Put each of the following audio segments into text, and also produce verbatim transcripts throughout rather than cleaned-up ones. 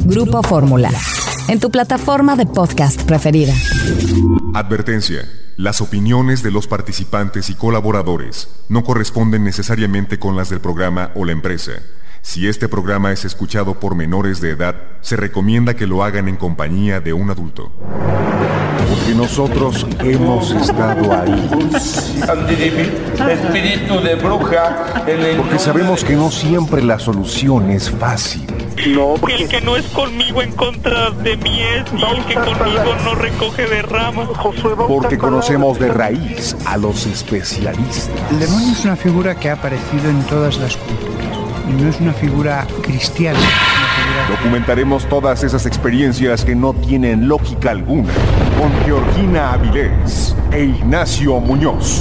Grupo Fórmula, en tu plataforma de podcast preferida. Advertencia. Las opiniones de los participantes y colaboradores no corresponden necesariamente con las del programa o la empresa. Si este programa es escuchado por menores de edad, se recomienda que lo hagan en compañía de un adulto. Porque nosotros hemos estado ahí. Espíritu de bruja. Porque sabemos que no siempre la solución es fácil. No, el que no es conmigo en contra de mí es, y el que conmigo no recoge de ramas. Porque conocemos de raíz a los especialistas. El demonio es una figura que ha aparecido en todas las culturas. Y no es una figura cristiana. Es una figura... Documentaremos todas esas experiencias que no tienen lógica alguna con Georgina Avilés e Ignacio Muñoz.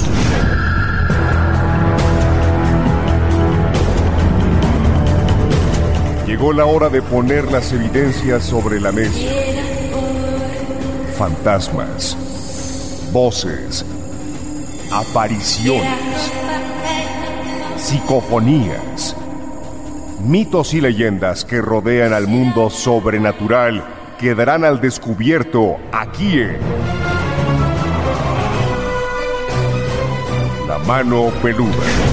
Llegó la hora de poner las evidencias sobre la mesa. Fantasmas, voces, apariciones, psicofonías, mitos y leyendas que rodean al mundo sobrenatural quedarán al descubierto aquí en La Mano Peluda.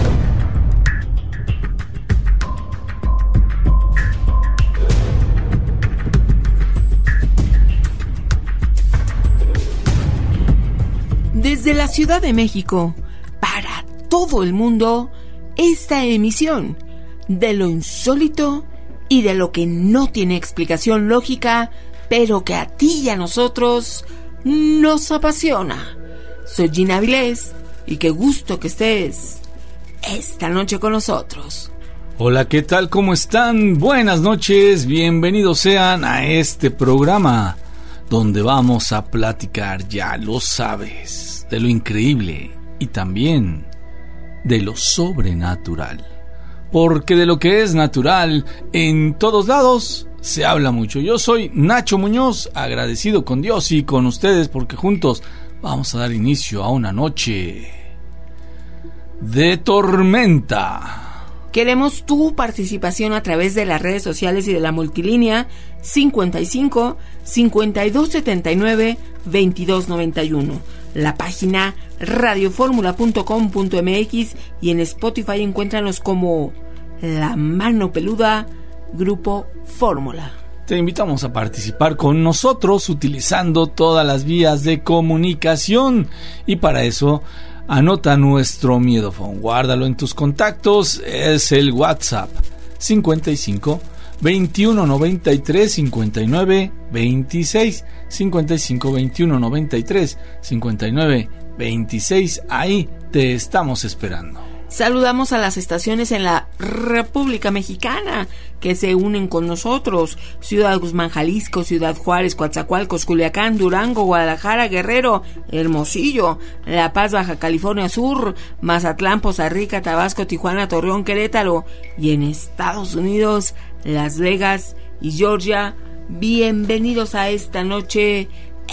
Desde la Ciudad de México, para todo el mundo, esta emisión de lo insólito y de lo que no tiene explicación lógica, pero que a ti y a nosotros nos apasiona. Soy Gina Avilés y qué gusto que estés esta noche con nosotros. Hola, ¿qué tal? ¿Cómo están? Buenas noches, bienvenidos sean a este programa donde vamos a platicar, ya lo sabes, de lo increíble y también de lo sobrenatural. Porque de lo que es natural en todos lados se habla mucho. Yo soy Nacho Muñoz, agradecido con Dios y con ustedes porque juntos vamos a dar inicio a una noche de tormenta. Queremos tu participación a través de las redes sociales y de la multilínea cincuenta y cinco, cincuenta y dos setenta y nueve, veintidós noventa y uno. La página radio fórmula punto com punto m x y en Spotify encuéntranos como La Mano Peluda, Grupo Fórmula. Te invitamos a participar con nosotros utilizando todas las vías de comunicación y para eso anota nuestro miedofón, guárdalo en tus contactos, es el WhatsApp cincuenta y cinco, veintiuno noventa y tres, cincuenta y nueve, veintiséis, cincuenta y cinco, veintiuno noventa y tres, cincuenta y nueve, veintiséis, ahí te estamos esperando. Saludamos a las estaciones en la República Mexicana que se unen con nosotros: Ciudad Guzmán, Jalisco, Ciudad Juárez, Coatzacoalcos, Culiacán, Durango, Guadalajara, Guerrero, Hermosillo, La Paz, Baja California Sur, Mazatlán, Poza Rica, Tabasco, Tijuana, Torreón, Querétaro y en Estados Unidos, Las Vegas y Georgia. Bienvenidos a esta noche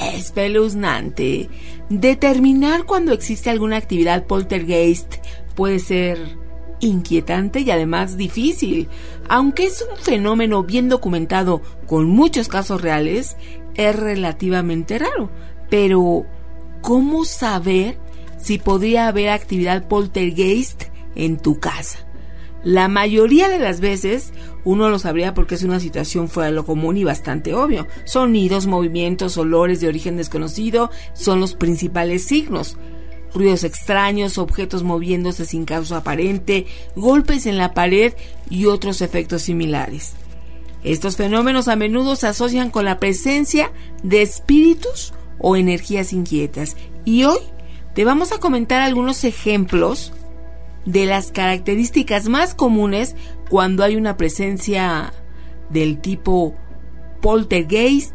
espeluznante. Determinar cuando existe alguna actividad poltergeist puede ser inquietante y además difícil. Aunque es un fenómeno bien documentado con muchos casos reales, es relativamente raro. Pero, ¿cómo saber si podría haber actividad poltergeist en tu casa? La mayoría de las veces uno lo sabría porque es una situación fuera de lo común y bastante obvio. Sonidos, movimientos, olores de origen desconocido son los principales signos. Ruidos extraños, objetos moviéndose sin causa aparente, golpes en la pared y otros efectos similares. Estos fenómenos a menudo se asocian con la presencia de espíritus o energías inquietas. Y hoy te vamos a comentar algunos ejemplos de las características más comunes cuando hay una presencia del tipo poltergeist,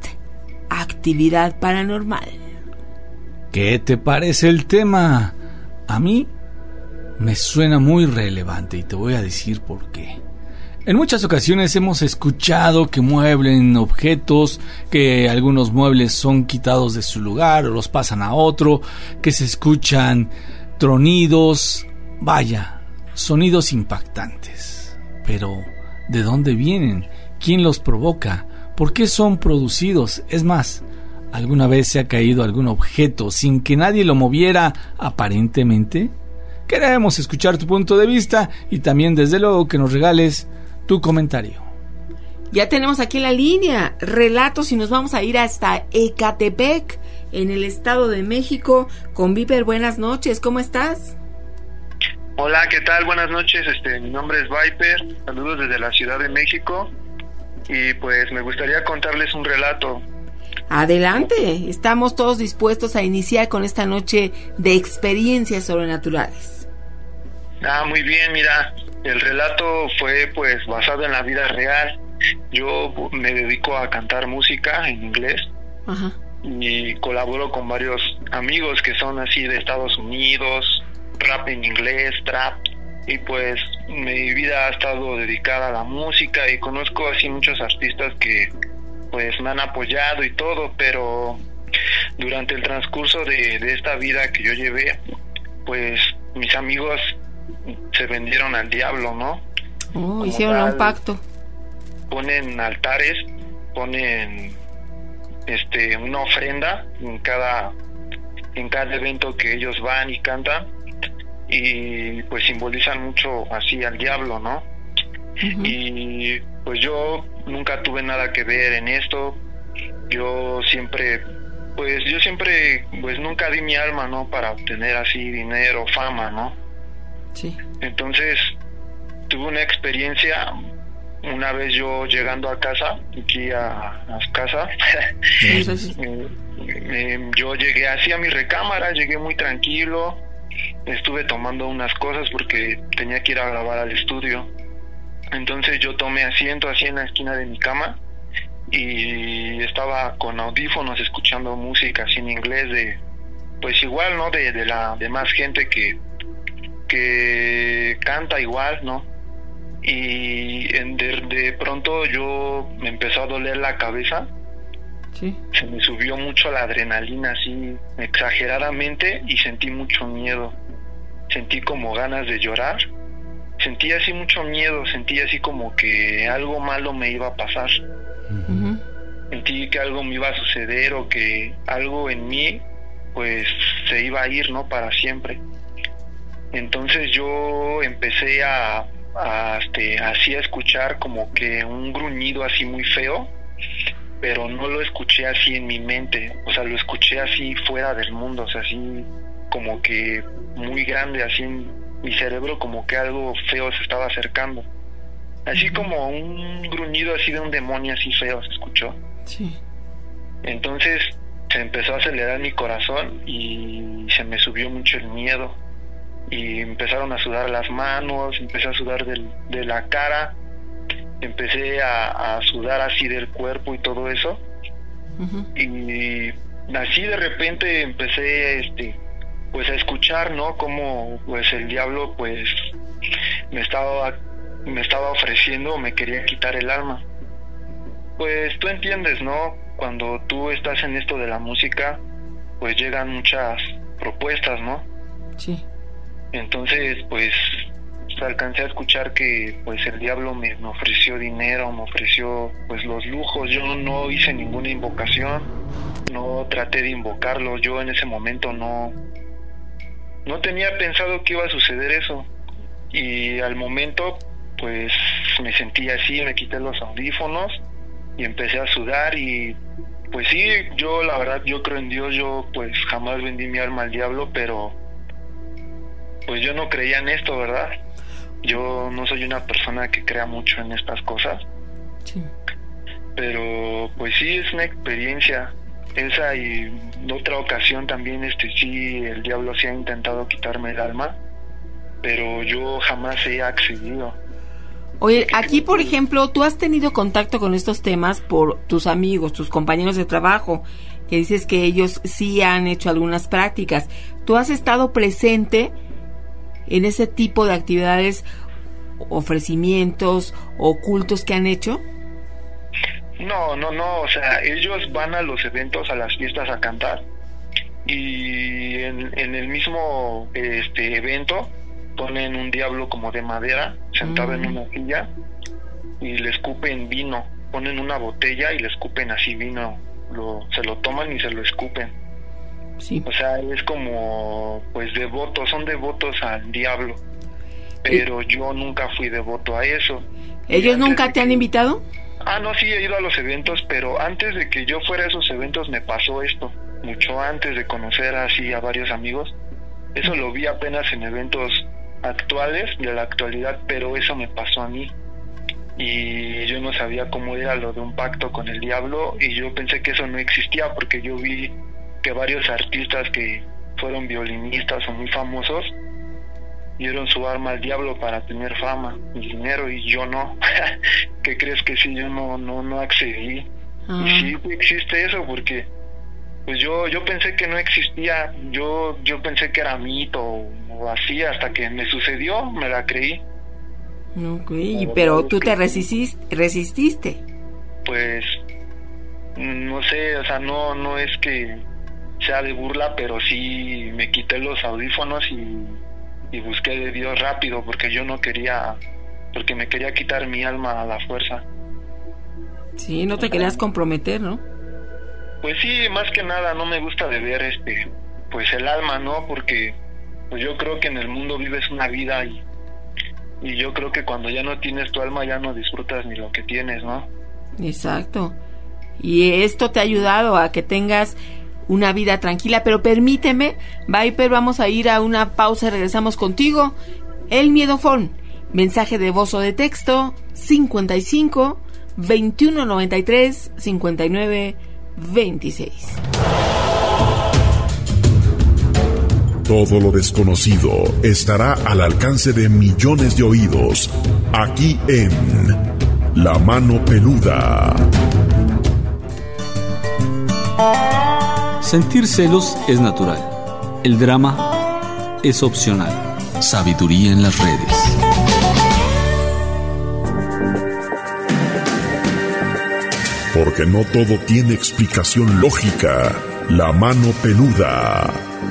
actividad paranormal. ¿Qué te parece el tema? A mí me suena muy relevante y te voy a decir por qué. En muchas ocasiones hemos escuchado que mueven objetos, que algunos muebles son quitados de su lugar o los pasan a otro, que se escuchan tronidos, vaya, sonidos impactantes. Pero, ¿de dónde vienen? ¿Quién los provoca? ¿Por qué son producidos? Es más, ¿alguna vez se ha caído algún objeto sin que nadie lo moviera aparentemente? Queremos escuchar tu punto de vista y también, desde luego, que nos regales tu comentario. Ya tenemos aquí en la línea relatos y nos vamos a ir hasta Ecatepec, en el Estado de México, con Viper. Buenas noches, ¿cómo estás? Hola, ¿qué tal? Buenas noches, este, mi nombre es Viper, saludos desde la Ciudad de México y pues me gustaría contarles un relato. Adelante, estamos todos dispuestos a iniciar con esta noche de experiencias sobrenaturales. Ah, muy bien, mira, el relato fue pues basado en la vida real. Yo me dedico a cantar música en inglés. Ajá. Y colaboro con varios amigos que son así de Estados Unidos, rap en inglés, trap, y pues mi vida ha estado dedicada a la música y conozco así muchos artistas que pues me han apoyado y todo, pero durante el transcurso de, de esta vida que yo llevé, pues mis amigos se vendieron al diablo, ¿no? Oh, hicieron un pacto. Ponen altares, ponen este una ofrenda en cada en cada evento que ellos van y cantan, y pues simbolizan mucho así al diablo, ¿no? Uh-huh. Y pues yo nunca tuve nada que ver en esto. Yo siempre pues yo siempre pues nunca di mi alma, ¿no? Para obtener así dinero, fama, ¿no? Sí. Entonces tuve una experiencia una vez yo llegando a casa, aquí a, a casa. Sí, sí, sí. me, me, yo llegué así a mi recámara, llegué muy tranquilo, estuve tomando unas cosas porque tenía que ir a grabar al estudio. Entonces yo tomé asiento así en la esquina de mi cama y estaba con audífonos escuchando música así en inglés de, pues igual, ¿no? De, de la de más gente que que canta igual, ¿no? Y en, de, de pronto yo me empezó a doler la cabeza. Sí. Se me subió mucho la adrenalina así exageradamente y sentí mucho miedo. Sentí como ganas de llorar. Sentí así mucho miedo, sentí así como que algo malo me iba a pasar. Uh-huh. Sentí que algo me iba a suceder o que algo en mí pues se iba a ir, ¿no? Para siempre. Entonces yo empecé a, a este, así a escuchar como que un gruñido así muy feo, pero no lo escuché así en mi mente, o sea, lo escuché así fuera del mundo, o sea, así como que muy grande, así en mi cerebro, como que algo feo se estaba acercando, así como un gruñido así de un demonio así feo se escuchó. Sí. Entonces se empezó a acelerar mi corazón y se me subió mucho el miedo. Y empezaron a sudar las manos, empecé a sudar del, de la cara, empecé a, a sudar así del cuerpo y todo eso. Uh-huh. Y así de repente empecé este pues a escuchar, ¿no? Como pues el diablo pues me estaba me estaba ofreciendo, me quería quitar el alma. Pues tú entiendes, ¿no? Cuando tú estás en esto de la música, pues llegan muchas propuestas, ¿no? Sí. Entonces, pues, alcancé a escuchar que, pues, el diablo me, me ofreció dinero, me ofreció, pues, los lujos. Yo no hice ninguna invocación, no traté de invocarlo. Yo en ese momento no, no tenía pensado que iba a suceder eso. Y al momento, pues, me sentí así, me quité los audífonos y empecé a sudar y, pues, sí, yo, la verdad, yo creo en Dios. Yo, pues, jamás vendí mi alma al diablo, pero pues yo no creía en esto, ¿verdad? Yo no soy una persona que crea mucho en estas cosas. Sí. Pero pues sí, es una experiencia. Esa y en otra ocasión también, este sí, el diablo sí ha intentado quitarme el alma, pero yo jamás he accedido. Oye, aquí por ejemplo, tú has tenido contacto con estos temas por tus amigos, tus compañeros de trabajo, que dices que ellos sí han hecho algunas prácticas. ¿Tú has estado presente en ese tipo de actividades, ofrecimientos o cultos que han hecho? No, no, no, o sea, ellos van a los eventos, a las fiestas a cantar, y en, en el mismo este evento ponen un diablo como de madera sentado mm. en una silla y le escupen vino ponen una botella y le escupen así vino, lo, se lo toman y se lo escupen. Sí. O sea, es como, pues, devotos, son devotos al diablo. Pero eh, yo nunca fui devoto a eso. ¿Ellos nunca te que... han invitado? Ah, no, sí, he ido a los eventos, pero antes de que yo fuera a esos eventos me pasó esto. Mucho antes de conocer así a varios amigos. Eso lo vi apenas en eventos actuales, de la actualidad, pero eso me pasó a mí. Y yo no sabía cómo era lo de un pacto con el diablo, y yo pensé que eso no existía, porque yo vi que varios artistas que fueron violinistas o muy famosos dieron su alma al diablo para tener fama y dinero, y yo no. ¿Qué crees que sí? Yo no no no accedí. Uh-huh. Y sí existe eso, porque pues yo yo pensé que no existía, yo yo pensé que era mito o, o así, hasta que me sucedió, me la creí. Okay, pero, pero tú te resististe, resististe. Pues no sé, o sea, no no es que sea de burla, pero sí me quité los audífonos y, y busqué de Dios rápido, porque yo no quería, porque me quería quitar mi alma a la fuerza. Sí, no te querías comprometer, ¿no? Pues sí, más que nada no me gusta beber este, pues el alma, ¿no? Porque pues yo creo que en el mundo vives una vida y, y yo creo que cuando ya no tienes tu alma ya no disfrutas ni lo que tienes, ¿no? Exacto. Y esto te ha ayudado a que tengas una vida tranquila, pero permíteme, Viper, vamos a ir a una pausa y regresamos contigo. El Miedofón, mensaje de voz o de texto, cincuenta y cinco, veintiuno noventa y tres, cincuenta y nueve, veintiséis. Todo lo desconocido estará al alcance de millones de oídos, aquí en La Mano Peluda. Sentir celos es natural. El drama es opcional. Sabiduría en las redes. Porque no todo tiene explicación lógica. La Mano Peluda.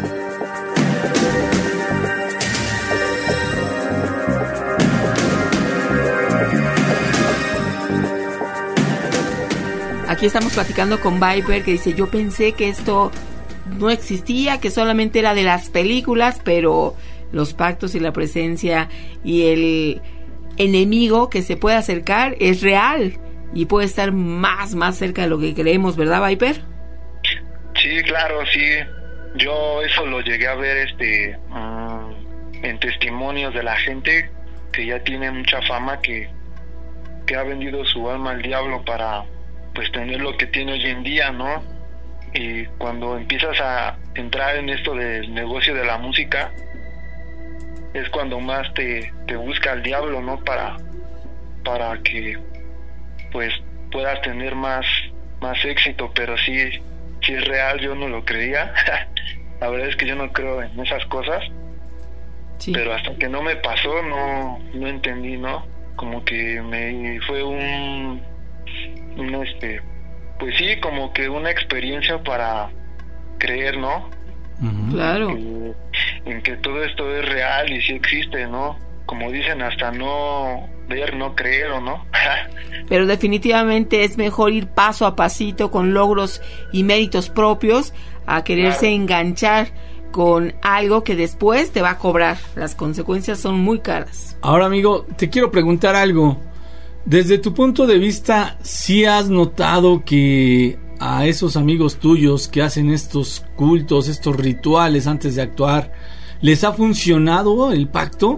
Aquí estamos platicando con Viper, que dice, yo pensé que esto no existía, que solamente era de las películas, pero los pactos y la presencia y el enemigo que se puede acercar es real y puede estar más, más cerca de lo que creemos, ¿verdad, Viper? Sí, claro, sí. Yo eso lo llegué a ver este um, en testimonios de la gente que ya tiene mucha fama, que, que ha vendido su alma al diablo para pues tener lo que tiene hoy en día, ¿no? Y cuando empiezas a entrar en esto del negocio de la música, es cuando más te, te busca el diablo, ¿no? Para, para que pues puedas tener más, más éxito, pero sí, sí es real, yo no lo creía. La verdad es que yo no creo en esas cosas, sí. Pero hasta que no me pasó, no, no entendí, ¿no? Como que me fue un No, este, pues sí, como que una experiencia para creer, ¿no? Uh-huh. Claro. En que, en que todo esto es real y sí existe, ¿no? Como dicen, hasta no ver, no creer, ¿o no? Pero definitivamente es mejor ir paso a pasito con logros y méritos propios a quererse claro. enganchar con algo que después te va a cobrar. Las consecuencias son muy caras. Ahora, amigo, te quiero preguntar algo. Desde tu punto de vista, ¿sí has notado que a esos amigos tuyos que hacen estos cultos, estos rituales antes de actuar, les ha funcionado el pacto?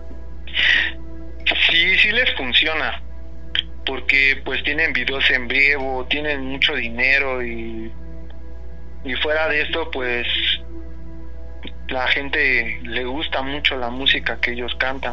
Sí, sí les funciona, porque pues tienen videos en vivo, tienen mucho dinero y, y fuera de esto pues la gente le gusta mucho la música que ellos cantan,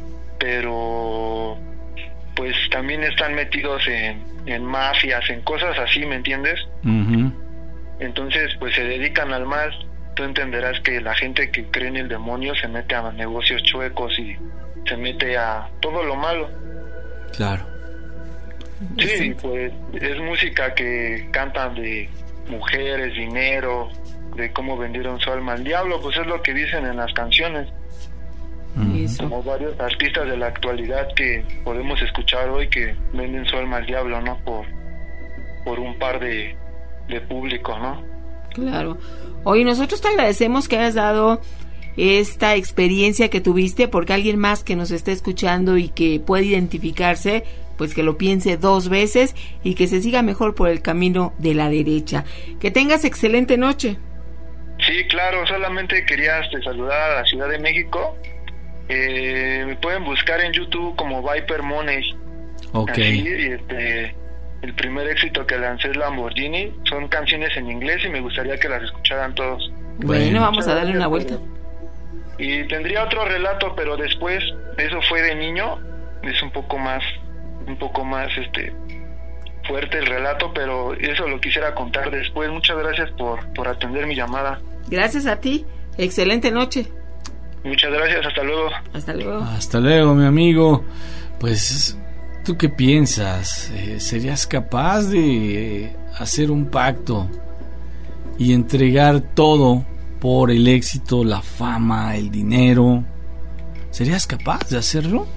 pero pues también están metidos en, en mafias, en cosas así, ¿me entiendes? Uh-huh. Entonces, pues se dedican al mal. Tú entenderás que la gente que cree en el demonio se mete a negocios chuecos y se mete a todo lo malo. Claro. Sí, sí. Pues es música que cantan de mujeres, dinero, de cómo vendieron su alma al diablo, pues es lo que dicen en las canciones. Eso. Como varios artistas de la actualidad que podemos escuchar hoy que venden su alma al diablo, ¿no? Por, por un par de, de público, ¿no? Claro. Oye, nosotros te agradecemos que hayas dado esta experiencia que tuviste, porque alguien más que nos esté escuchando y que puede identificarse, pues que lo piense dos veces y que se siga mejor por el camino de la derecha. Que tengas excelente noche. Sí, claro, solamente quería este, saludar a la Ciudad de México. Eh, me pueden buscar en YouTube como Viper Money. Ok. Así, y este, el primer éxito que lancé es Lamborghini. Son canciones en inglés y me gustaría que las escucharan todos. Bueno, bueno, vamos a darle una vuelta. Y tendría otro relato, pero después, eso fue de niño, es un poco más, un poco más, este, fuerte el relato, pero eso lo quisiera contar después. Muchas gracias por, por atender mi llamada. Gracias a ti, excelente noche. Muchas gracias, hasta luego. Hasta luego. Hasta luego, mi amigo. Pues, ¿tú qué piensas? Eh, ¿Serías capaz de eh, hacer un pacto y entregar todo por el éxito, la fama, el dinero? ¿Serías capaz de hacerlo?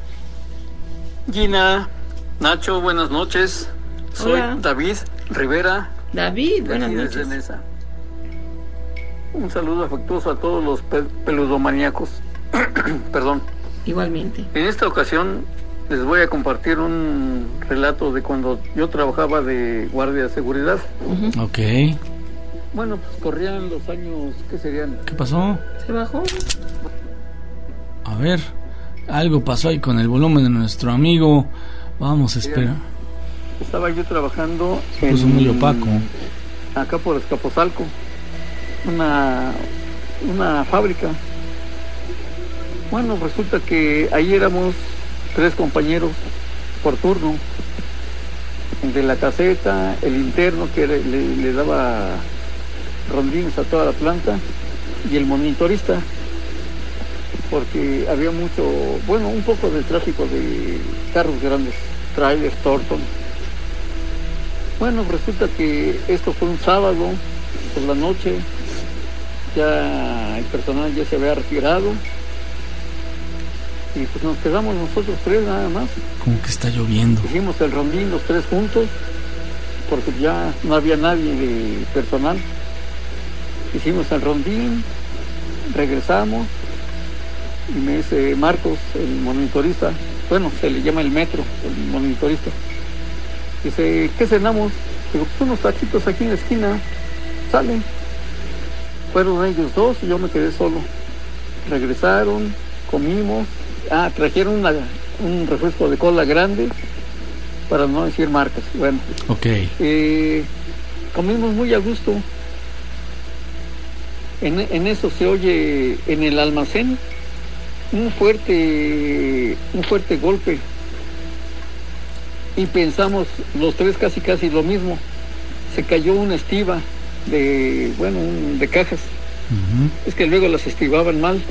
Gina, Nacho, buenas noches. Soy Hola. David Rivera. David, buenas de noches. Nesa. Un saludo afectuoso a todos los pe- peludomaníacos. Perdón. Igualmente. En esta ocasión les voy a compartir un relato de cuando yo trabajaba de guardia de seguridad. Uh-huh. Ok. Bueno, pues corrían los años, ¿qué serían? ¿Qué pasó? ¿Se bajó? A ver, algo pasó ahí con el volumen de nuestro amigo. Vamos a esperar. Estaba yo trabajando Se puso muy opaco. acá por Escapozalco, una, una fábrica. Bueno, resulta que ahí éramos tres compañeros por turno. El de la caseta, el interno que le, le, le daba rondines a toda la planta y el monitorista, porque había mucho, bueno, un poco de tráfico de carros grandes, trailers, Thornton. Bueno, resulta que esto fue un sábado por la noche, ya el personal ya se había retirado y pues nos quedamos nosotros tres nada más. Como que está lloviendo. Hicimos el rondín los tres juntos porque ya no había nadie de personal. Hicimos el rondín, regresamos y me dice Marcos, el monitorista, bueno, se le llama el metro, el monitorista, dice, ¿qué cenamos? Digo, pues unos taquitos aquí en la esquina, salen. Fueron ellos dos y yo me quedé solo. Regresaron, comimos, ah, trajeron una, un refresco de cola grande, para no decir marcas, bueno. Ok. Eh, comimos muy a gusto. En, en eso se oye en el almacén un fuerte, un fuerte golpe. Y pensamos los tres casi casi lo mismo. Se cayó una estiba de, bueno, un, de cajas. Uh-huh. Es que luego las estibaban mal.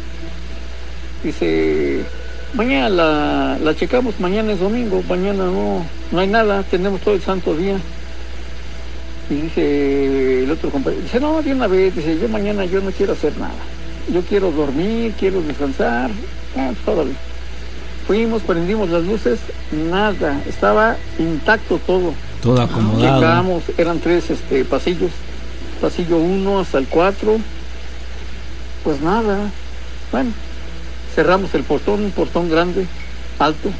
Dice, mañana la, la checamos, mañana es domingo, mañana no, no hay nada, tenemos todo el santo día. Y dice el otro compañero, dice, no, de una vez, dice, yo mañana yo no quiero hacer nada. Yo quiero dormir, quiero descansar. Ah, pues órale. Fuimos, prendimos las luces, nada, estaba intacto todo. Todo acomodado. Llegamos, eran tres este, pasillos, pasillo uno hasta el cuatro, pues nada. Bueno, cerramos el portón, un portón grande, alto.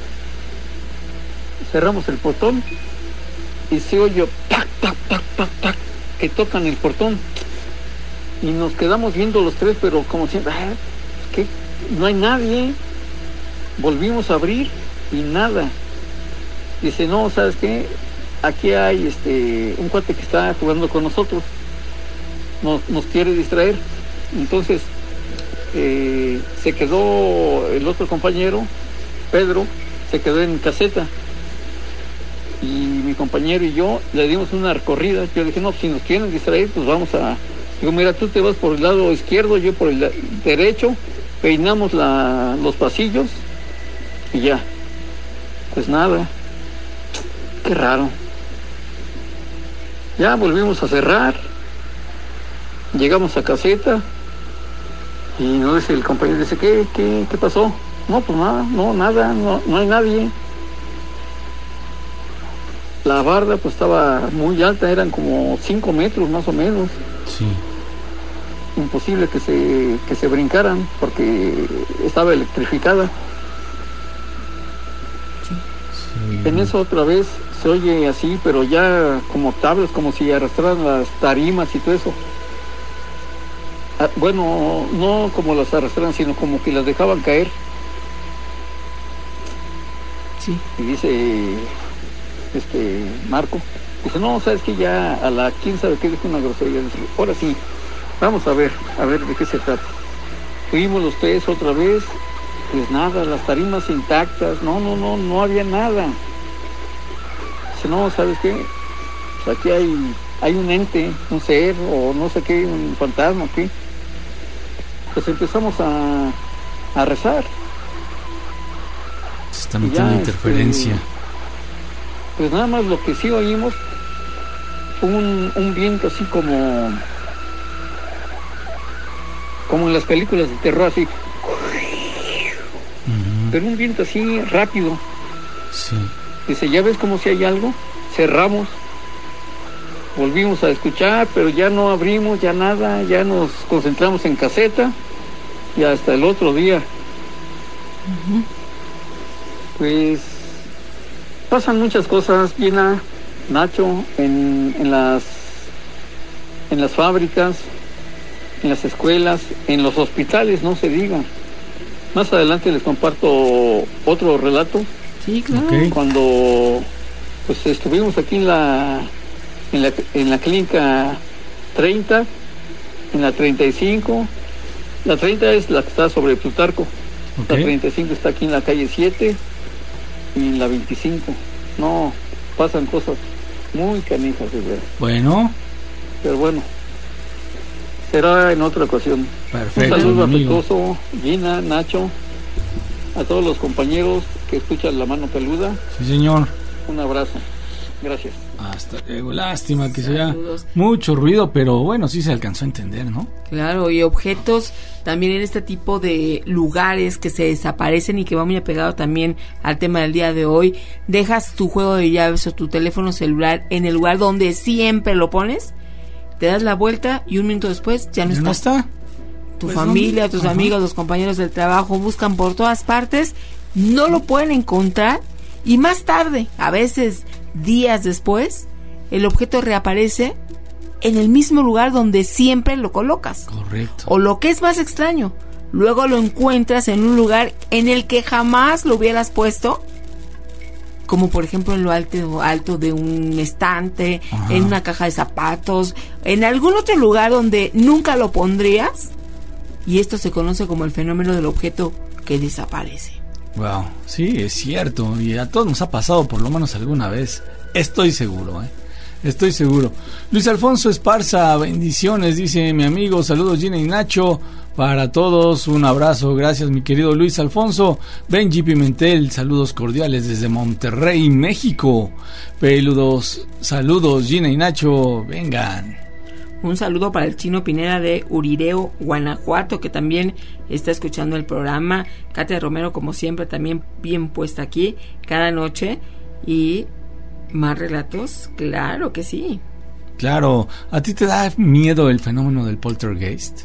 Cerramos el portón y se oyó tac, tac, tac, tac, tac, que tocan el portón. Y nos quedamos viendo los tres, pero como siempre, ah, ¿qué? No hay nadie. Volvimos a abrir y nada. Dice, no, ¿sabes qué? Aquí hay este un cuate que está jugando con nosotros. Nos, nos quiere distraer. Entonces, eh, se quedó el otro compañero, Pedro, se quedó en caseta. Y mi compañero y yo le dimos una recorrida. Yo dije, no, si nos quieren distraer, pues vamos a... Digo, mira, tú te vas por el lado izquierdo, yo por el derecho, peinamos la, los pasillos y ya. Pues nada, qué raro. Ya volvimos a cerrar, llegamos a caseta Y no dice el compañero, dice, ¿qué, qué, qué pasó? No, pues nada, no, nada, no, no hay nadie. La barda pues estaba muy alta, eran como cinco metros más o menos. Sí. Imposible que se, que se brincaran porque estaba electrificada. Sí. En eso otra vez se oye así, pero ya como tablas, como si arrastraran las tarimas y todo eso. Ah, bueno, no como las arrastraran, sino como que las dejaban caer. Sí. Y dice este Marco, dice, no, sabes que ya a la quién sabe qué dijo una grosería. Dice, ahora sí, vamos a ver, a ver de qué se trata. Fuimos los tres otra vez, pues nada, las tarimas intactas, no, no, no, no había nada. Dice, no, ¿sabes qué? Pues aquí hay, hay un ente, un ser, o no sé qué, un fantasma, ¿qué? Pues empezamos a, a rezar. Se está metiendo ya, interferencia. Este, pues nada más lo que sí oímos, un, un viento así como, como en las películas de terror, así. Uh-huh. Pero un viento así rápido. Sí. Dice, ¿ya ves como si hay algo? Cerramos. Volvimos a escuchar, pero ya no abrimos, ya nada, ya nos concentramos en caseta y hasta el otro día. Uh-huh. Pues pasan muchas cosas, Gina, Nacho, en, en las en las fábricas, en las escuelas, en los hospitales, no se diga. Más adelante les comparto otro relato. Sí, claro. Okay. Cuando pues estuvimos aquí en la en la en la clínica treinta, en la treinta y cinco, la treinta es la que está sobre Plutarco. Okay. La treinta y cinco está aquí en la calle siete y en la veinticinco. No, pasan cosas muy canijas, de verdad. Bueno. Pero bueno, será en otra ocasión. Perfecto. Un saludo amigo. afectuoso, Gina, Nacho, a todos los compañeros que escuchan La Mano Peluda. Sí, señor. Un abrazo. Gracias. Hasta luego. Lástima que sea mucho ruido, pero bueno, sí se alcanzó a entender, ¿no? Claro, y objetos también en este tipo de lugares que se desaparecen y que va muy apegado también al tema del día de hoy. Dejas tu juego de llaves o tu teléfono celular en el lugar donde siempre lo pones, te das la vuelta y un minuto después ya no, ¿Ya está. no está. Tu Pues familia, ¿dónde? tus Ajá. amigos, los compañeros del trabajo buscan por todas partes, no lo pueden encontrar y más tarde, a veces días después, el objeto reaparece en el mismo lugar donde siempre lo colocas. Correcto. O lo que es más extraño, luego lo encuentras en un lugar en el que jamás lo hubieras puesto, como por ejemplo en lo alto, alto de un estante, ajá, en una caja de zapatos, en algún otro lugar donde nunca lo pondrías, y esto se conoce como el fenómeno del objeto que desaparece. Wow, sí, es cierto, y a todos nos ha pasado por lo menos alguna vez, estoy seguro, ¿eh? Estoy seguro. Luis Alfonso Esparza, bendiciones, dice mi amigo, saludos Gina y Nacho, para todos, un abrazo, gracias mi querido Luis Alfonso. Benji Pimentel, saludos cordiales desde Monterrey, México. Peludos, saludos Gina y Nacho, vengan. Un saludo para el Chino Pineda de Urireo, Guanajuato, que también está escuchando el programa. Katia Romero, como siempre, también bien puesta aquí cada noche. Y más relatos, claro que sí. Claro, ¿a ti te da miedo el fenómeno del poltergeist?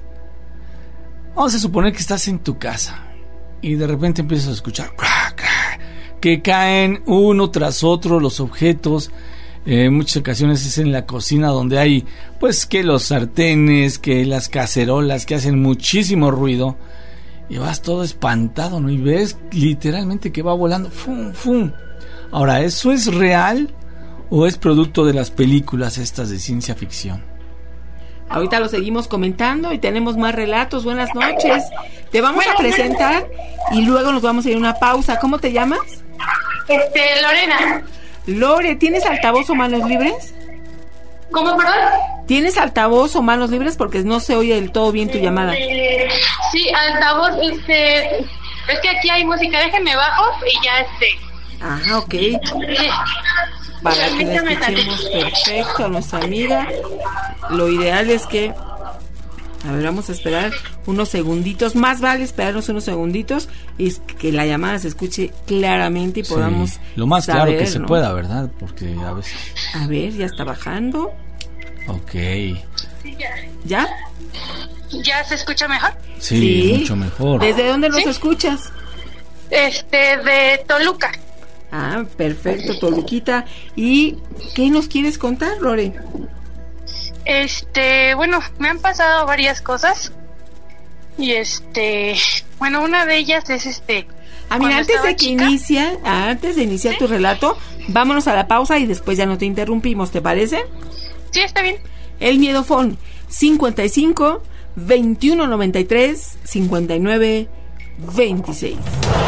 Vamos a suponer que estás en tu casa y de repente empiezas a escuchar crack, crack, que caen uno tras otro los objetos. En eh, muchas ocasiones es en la cocina donde hay, pues, que los sartenes, que las cacerolas que hacen muchísimo ruido y vas todo espantado, ¿no? Y ves literalmente que va volando, ¡fum, fum! Ahora, ¿eso es real o es producto de las películas estas de ciencia ficción? Ahorita lo seguimos comentando y tenemos más relatos. Buenas noches. Te vamos a presentar y luego nos vamos a ir a una pausa. ¿Cómo te llamas? Este, Lorena. Lore, ¿tienes altavoz o manos libres? ¿Cómo, perdón? ¿Tienes altavoz o manos libres? Porque no se oye del todo bien tu llamada. Eh, sí, altavoz, este... Es que aquí hay música, déjenme bajo y ya este... Ah, ok. Sí. Para que la escuchemos perfecto a nuestra amiga. Lo ideal es que... A ver, vamos a esperar unos segunditos, más vale esperarnos unos segunditos y que la llamada se escuche claramente y sí, podamos lo más saber, claro que se ¿no? pueda, ¿verdad? Porque a veces... A ver, ya está bajando. Ok. ¿Ya? ¿Ya se escucha mejor? Sí, sí, mucho mejor. ¿Desde dónde nos ¿Sí? escuchas? Este, de Toluca. Ah, perfecto, Toluquita. ¿Y qué nos quieres contar, Lore? Este, bueno, me han pasado varias cosas. Y este, bueno, una de ellas es este... Ah, mira, antes de que chica, inicia, antes de iniciar ¿sí? tu relato, vámonos a la pausa y después ya no te interrumpimos, ¿te parece? Sí, está bien. El Miedofón, cincuenta y cinco, veintiuno noventa y tres, cincuenta y nueve, veintiséis.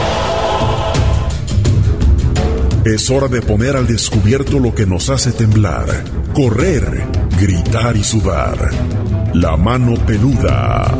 Es hora de poner al descubierto lo que nos hace temblar, correr, gritar y sudar. La mano peluda.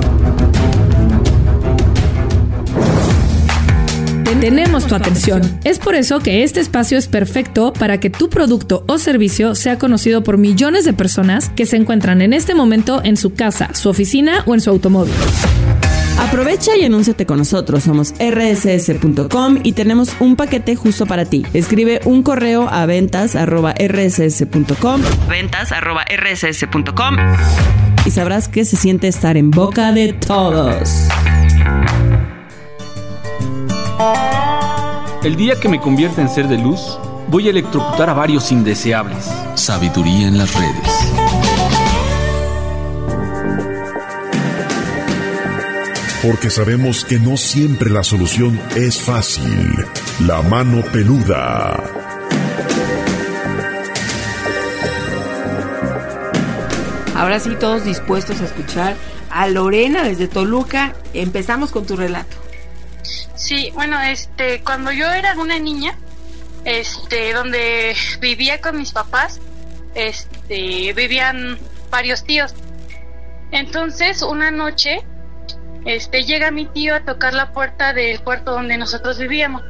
Tenemos tu atención. Es por eso que este espacio es perfecto para que tu producto o servicio sea conocido por millones de personas que se encuentran en este momento en su casa, su oficina o en su automóvil. Aprovecha y anúnciate con nosotros. Somos erre ese ese punto com y tenemos un paquete justo para ti. Escribe un correo a ventas arroba erre ese ese punto com ventas arroba erre ese ese punto com y sabrás que se siente estar en boca de todos. El día que me convierta en ser de luz, voy a electrocutar a varios indeseables. Sabiduría en las redes. Porque sabemos que no siempre la solución es fácil. La mano peluda. Ahora sí, todos dispuestos a escuchar a Lorena desde Toluca. Empezamos con tu relato. Sí, bueno, este, cuando yo era una niña, este, donde vivía con mis papás, este, vivían varios tíos. Entonces, una noche, este, llega mi tío a tocar la puerta del cuarto donde nosotros vivíamos.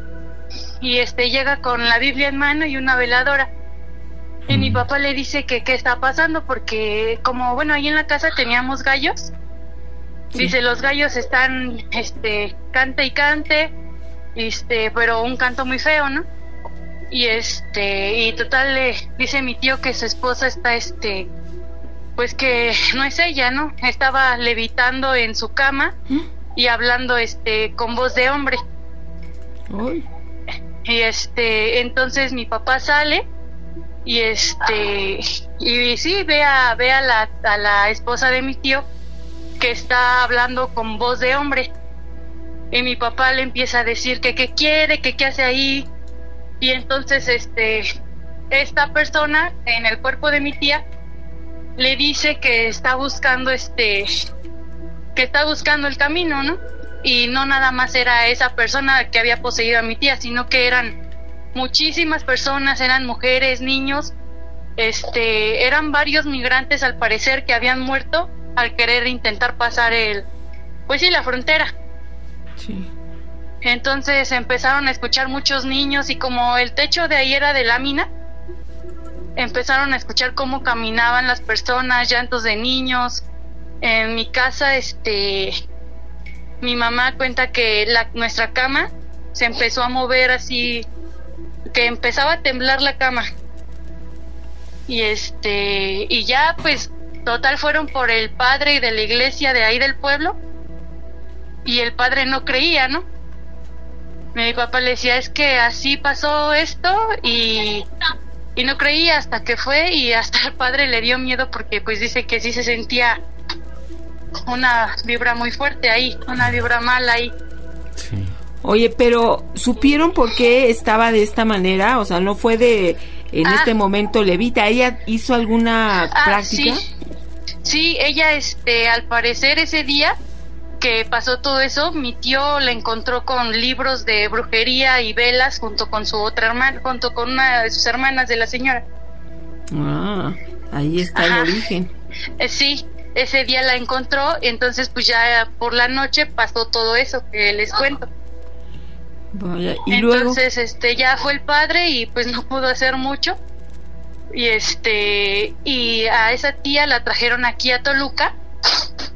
Y este, llega con la Biblia en mano y una veladora. Y mi papá le dice que qué está pasando, porque como, bueno, ahí en la casa teníamos gallos. Sí. Dice, los gallos están, este, cante y cante, este, pero un canto muy feo, ¿no? Y este, y total, le dice mi tío que su esposa está, este, pues que no es ella, ¿no? Estaba levitando en su cama y hablando, este, con voz de hombre. Ay. Y este, entonces mi papá sale y este, y sí, ve a, ve a la, a la esposa de mi tío, que está hablando con voz de hombre. Y mi papá le empieza a decir que qué quiere, que qué hace ahí. Y entonces este esta persona en el cuerpo de mi tía le dice que está buscando este que está buscando el camino, ¿no? Y no nada más era esa persona que había poseído a mi tía, sino que eran muchísimas personas, eran mujeres, niños, este, eran varios migrantes al parecer que habían muerto al querer intentar pasar el, pues sí, la frontera. Sí. Entonces empezaron a escuchar muchos niños y como el techo de ahí era de lámina, empezaron a escuchar cómo caminaban las personas, llantos de niños. En mi casa, este, mi mamá cuenta que la, nuestra cama se empezó a mover así, que empezaba a temblar la cama. Y este, y ya pues total fueron por el padre de la iglesia de ahí del pueblo y el padre no creía, ¿no? Mi papá le decía, es que así pasó esto y, y no creía hasta que fue y hasta el padre le dio miedo porque pues dice que sí se sentía una vibra muy fuerte ahí, una vibra mala ahí. Sí. Oye, pero ¿supieron por qué estaba de esta manera? O sea, no fue de en ah. este momento levita, ¿ella hizo alguna ah, práctica? Sí. Sí, ella, este, al parecer ese día que pasó todo eso, mi tío la encontró con libros de brujería y velas junto con su otra hermana, junto con una de sus hermanas de la señora. Ah, ahí está Ajá. el origen. Eh, sí, ese día la encontró, entonces pues ya por la noche pasó todo eso que les cuento. Vaya, y entonces luego... este ya fue el padre y pues no pudo hacer mucho. Y este y a esa tía la trajeron aquí a Toluca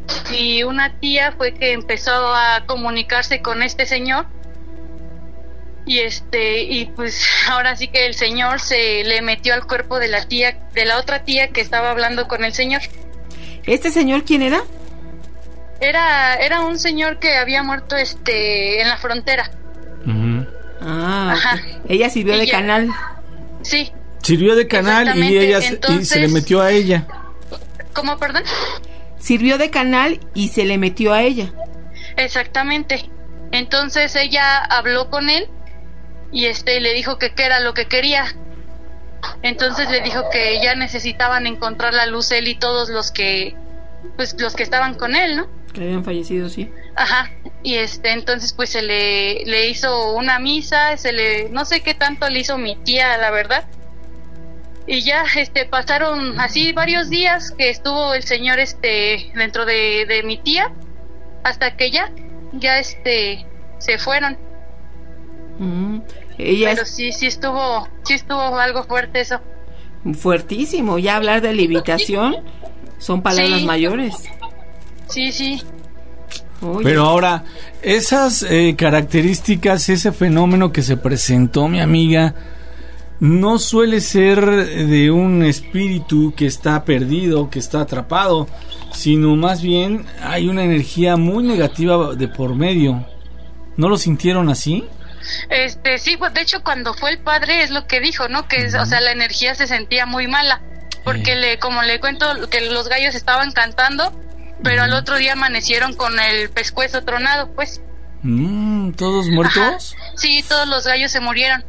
y una tía fue que empezó a comunicarse con este señor y este y pues ahora sí que el señor se le metió al cuerpo de la tía, de la otra tía que estaba hablando con el señor. ¿Este señor quién era? Era era un señor que había muerto este en la frontera. Uh-huh. Ah, ajá. Ella sirvió y de ya, canal. Sí. Sirvió de canal y ella Entonces, y se le metió a ella. ¿Cómo, perdón? Sirvió de canal y se le metió a ella. Exactamente. Entonces ella habló con él y este le dijo que qué era lo que quería. Entonces le dijo que ya necesitaban encontrar la luz él y todos los que pues los que estaban con él, ¿no? Que habían fallecido, sí. Ajá. Y este entonces pues se le le hizo una misa, se le no sé qué tanto le hizo mi tía, la verdad. Y ya este pasaron así varios días que estuvo el señor este dentro de, de mi tía hasta que ya ya este se fueron. Mm, ella Pero es... sí sí estuvo sí estuvo algo fuerte eso. Fuertísimo, ya hablar de levitación son palabras sí. mayores. Sí, sí. Oye. Pero ahora, esas eh, características, ese fenómeno que se presentó, mi amiga, no suele ser de un espíritu que está perdido, que está atrapado, sino más bien hay una energía muy negativa de por medio. ¿No lo sintieron así? Este, sí, pues de hecho cuando fue el padre es lo que dijo, ¿no? Que, uh-huh. o sea, la energía se sentía muy mala, porque eh. le, como le cuento, que los gallos estaban cantando, pero uh-huh. al otro día amanecieron con el pescuezo tronado, pues. Mm, ¿Todos muertos? Ajá. Sí, todos los gallos se murieron.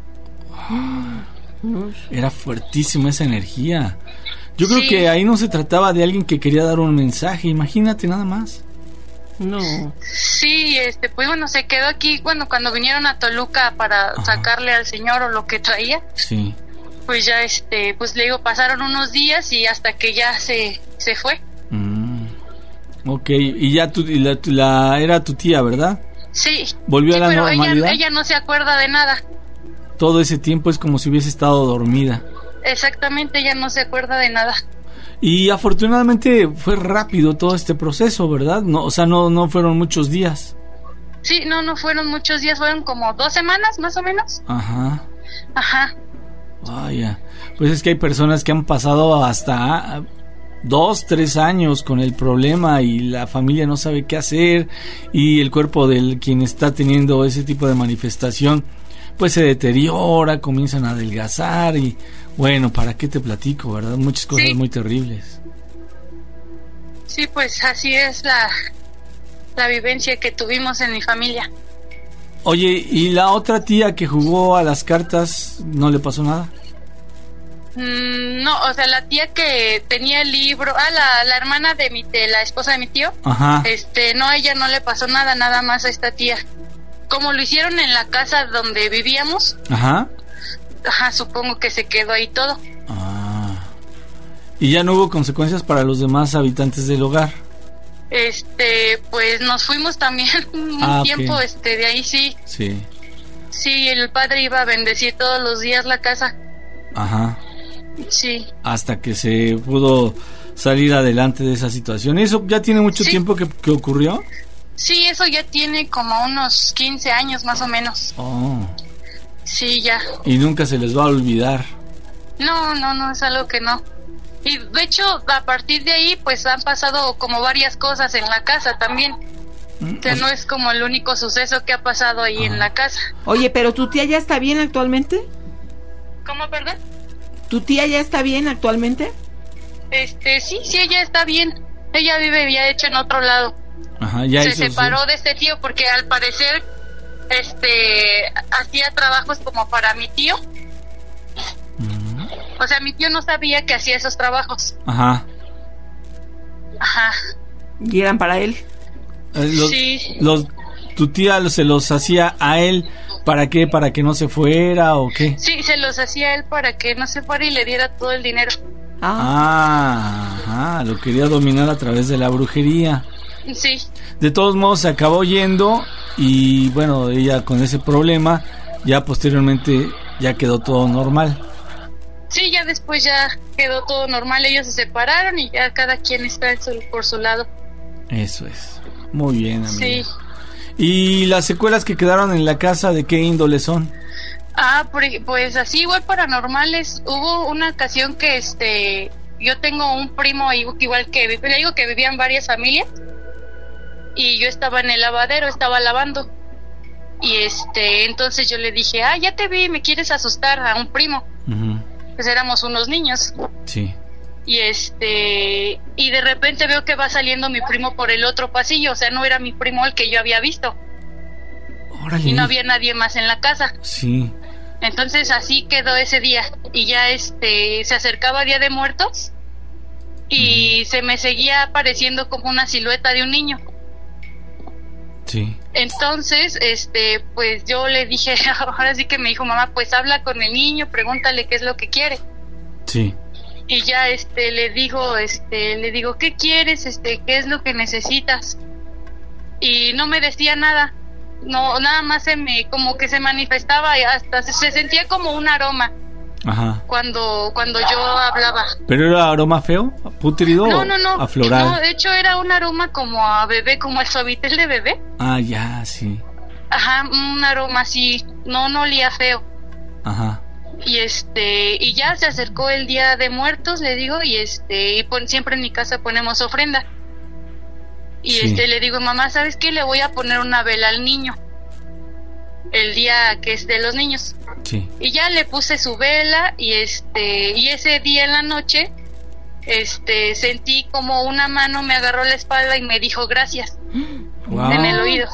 Era fuertísima esa energía. Yo creo sí. que ahí no se trataba de alguien que quería dar un mensaje, imagínate nada más. No. Sí, este, pues bueno, se quedó aquí, bueno, cuando vinieron a Toluca para Ajá. sacarle al señor o lo que traía. Sí. Pues ya, este, pues le digo, pasaron unos días y hasta que ya se, se fue. Mm. Ok, y ya tu, y la, la, era tu tía, ¿verdad? Sí. ¿Volvió sí, a la pero normalidad? Ella, ella no se acuerda de nada. Todo ese tiempo es como si hubiese estado dormida. Exactamente, ella no se acuerda de nada. Y afortunadamente fue rápido todo este proceso, ¿verdad? No, o sea, no, no fueron muchos días. Sí, no, no fueron muchos días, fueron como dos semanas más o menos. Ajá. Ajá. Vaya, pues es que hay personas que han pasado hasta dos, tres años con el problema y la familia no sabe qué hacer y el cuerpo del quien está teniendo ese tipo de manifestación pues se deteriora, comienzan a adelgazar y bueno, ¿para qué te platico, verdad? Muchas cosas sí. muy terribles. Sí, pues así es la, la vivencia que tuvimos en mi familia. Oye, ¿y la otra tía que jugó a las cartas no le pasó nada? Mm, no, o sea, la tía que tenía el libro, ah, la, la hermana de mi, de la esposa de mi tío, Ajá. este, no, a ella no le pasó nada, nada más a esta tía. Como lo hicieron en la casa donde vivíamos, Ajá. Ajá, supongo que se quedó ahí todo. Ah. ¿Y ya no hubo consecuencias para los demás habitantes del hogar? Este, pues nos fuimos también un ah, tiempo, okay. este, de ahí sí. Sí. Sí, el padre iba a bendecir todos los días la casa. Ajá. Sí. Hasta que se pudo salir adelante de esa situación. ¿Eso ya tiene mucho sí. tiempo que, que ocurrió? Sí, eso ya tiene como unos quince años más o menos. Oh. Sí, ya. Y nunca se les va a olvidar. No, no, no, es algo que no. Y de hecho, a partir de ahí, pues han pasado como varias cosas en la casa también. O sea, no es como el único suceso que ha pasado ahí ah. en la casa. Oye, pero ¿tu tía ya está bien actualmente? ¿Cómo, perdón? ¿Tu tía ya está bien actualmente? Este, sí, sí, ella está bien. Ella vive ya hecho en otro lado. Ajá, ya se hizo separó su... de este tío porque al parecer este hacía trabajos como para mi tío. Uh-huh. O sea, mi tío no sabía que hacía esos trabajos. Ajá. Ajá. ¿Y eran para él? Eh, los, sí. Los, ¿Tu tía se los hacía a él para qué? ¿Para que no se fuera o qué? Sí, se los hacía a él para que no se fuera y le diera todo el dinero. Ah, ajá, lo quería dominar a través de la brujería. Sí. De todos modos se acabó yendo y bueno, ella con ese problema ya posteriormente ya quedó todo normal. Sí, ya después ya quedó todo normal, ellos se separaron y ya cada quien está en su, por su lado. Eso es. Muy bien, amiga. Sí. ¿Y las secuelas que quedaron en la casa de qué índole son? Ah, pues así igual paranormales. Hubo una ocasión que este yo tengo un primo igual que le digo que vivían varias familias y yo estaba en el lavadero, estaba lavando y este entonces yo le dije, ah, ya te vi, me quieres asustar, a un primo. Uh-huh. Pues éramos unos niños. Sí. Y este y de repente veo que va saliendo mi primo por el otro pasillo, o sea, no era mi primo el que yo había visto. Órale. Y no había nadie más en la casa. Sí. Entonces así quedó ese día y ya este se acercaba Día de Muertos y uh-huh. se me seguía apareciendo como una silueta de un niño. Sí. Entonces, este, pues yo le dije, ahora sí que me dijo mamá, pues habla con el niño, pregúntale qué es lo que quiere. Sí. Y ya este le digo, este, le digo, ¿qué quieres? Este, ¿qué es lo que necesitas? Y no me decía nada. No, nada más se me, como que se manifestaba y hasta se, se sentía como un aroma. Ajá. Cuando, cuando yo hablaba. ¿Pero era aroma feo? ¿Putrido? No, no, no. ¿A floral? No, de hecho era un aroma como a bebé, como el suavitel de bebé. Ah, ya, sí. Ajá, un aroma así, no, no olía feo. Ajá. Y este, y ya se acercó el Día de Muertos, le digo, y este, y pon, siempre en mi casa ponemos ofrenda. Y sí. este le digo, mamá, ¿sabes qué? Le voy a poner una vela al niño el día que es de los niños. Sí. Y ya le puse su vela y este y ese día en la noche este sentí como una mano me agarró la espalda y me dijo gracias. Wow. En el oído.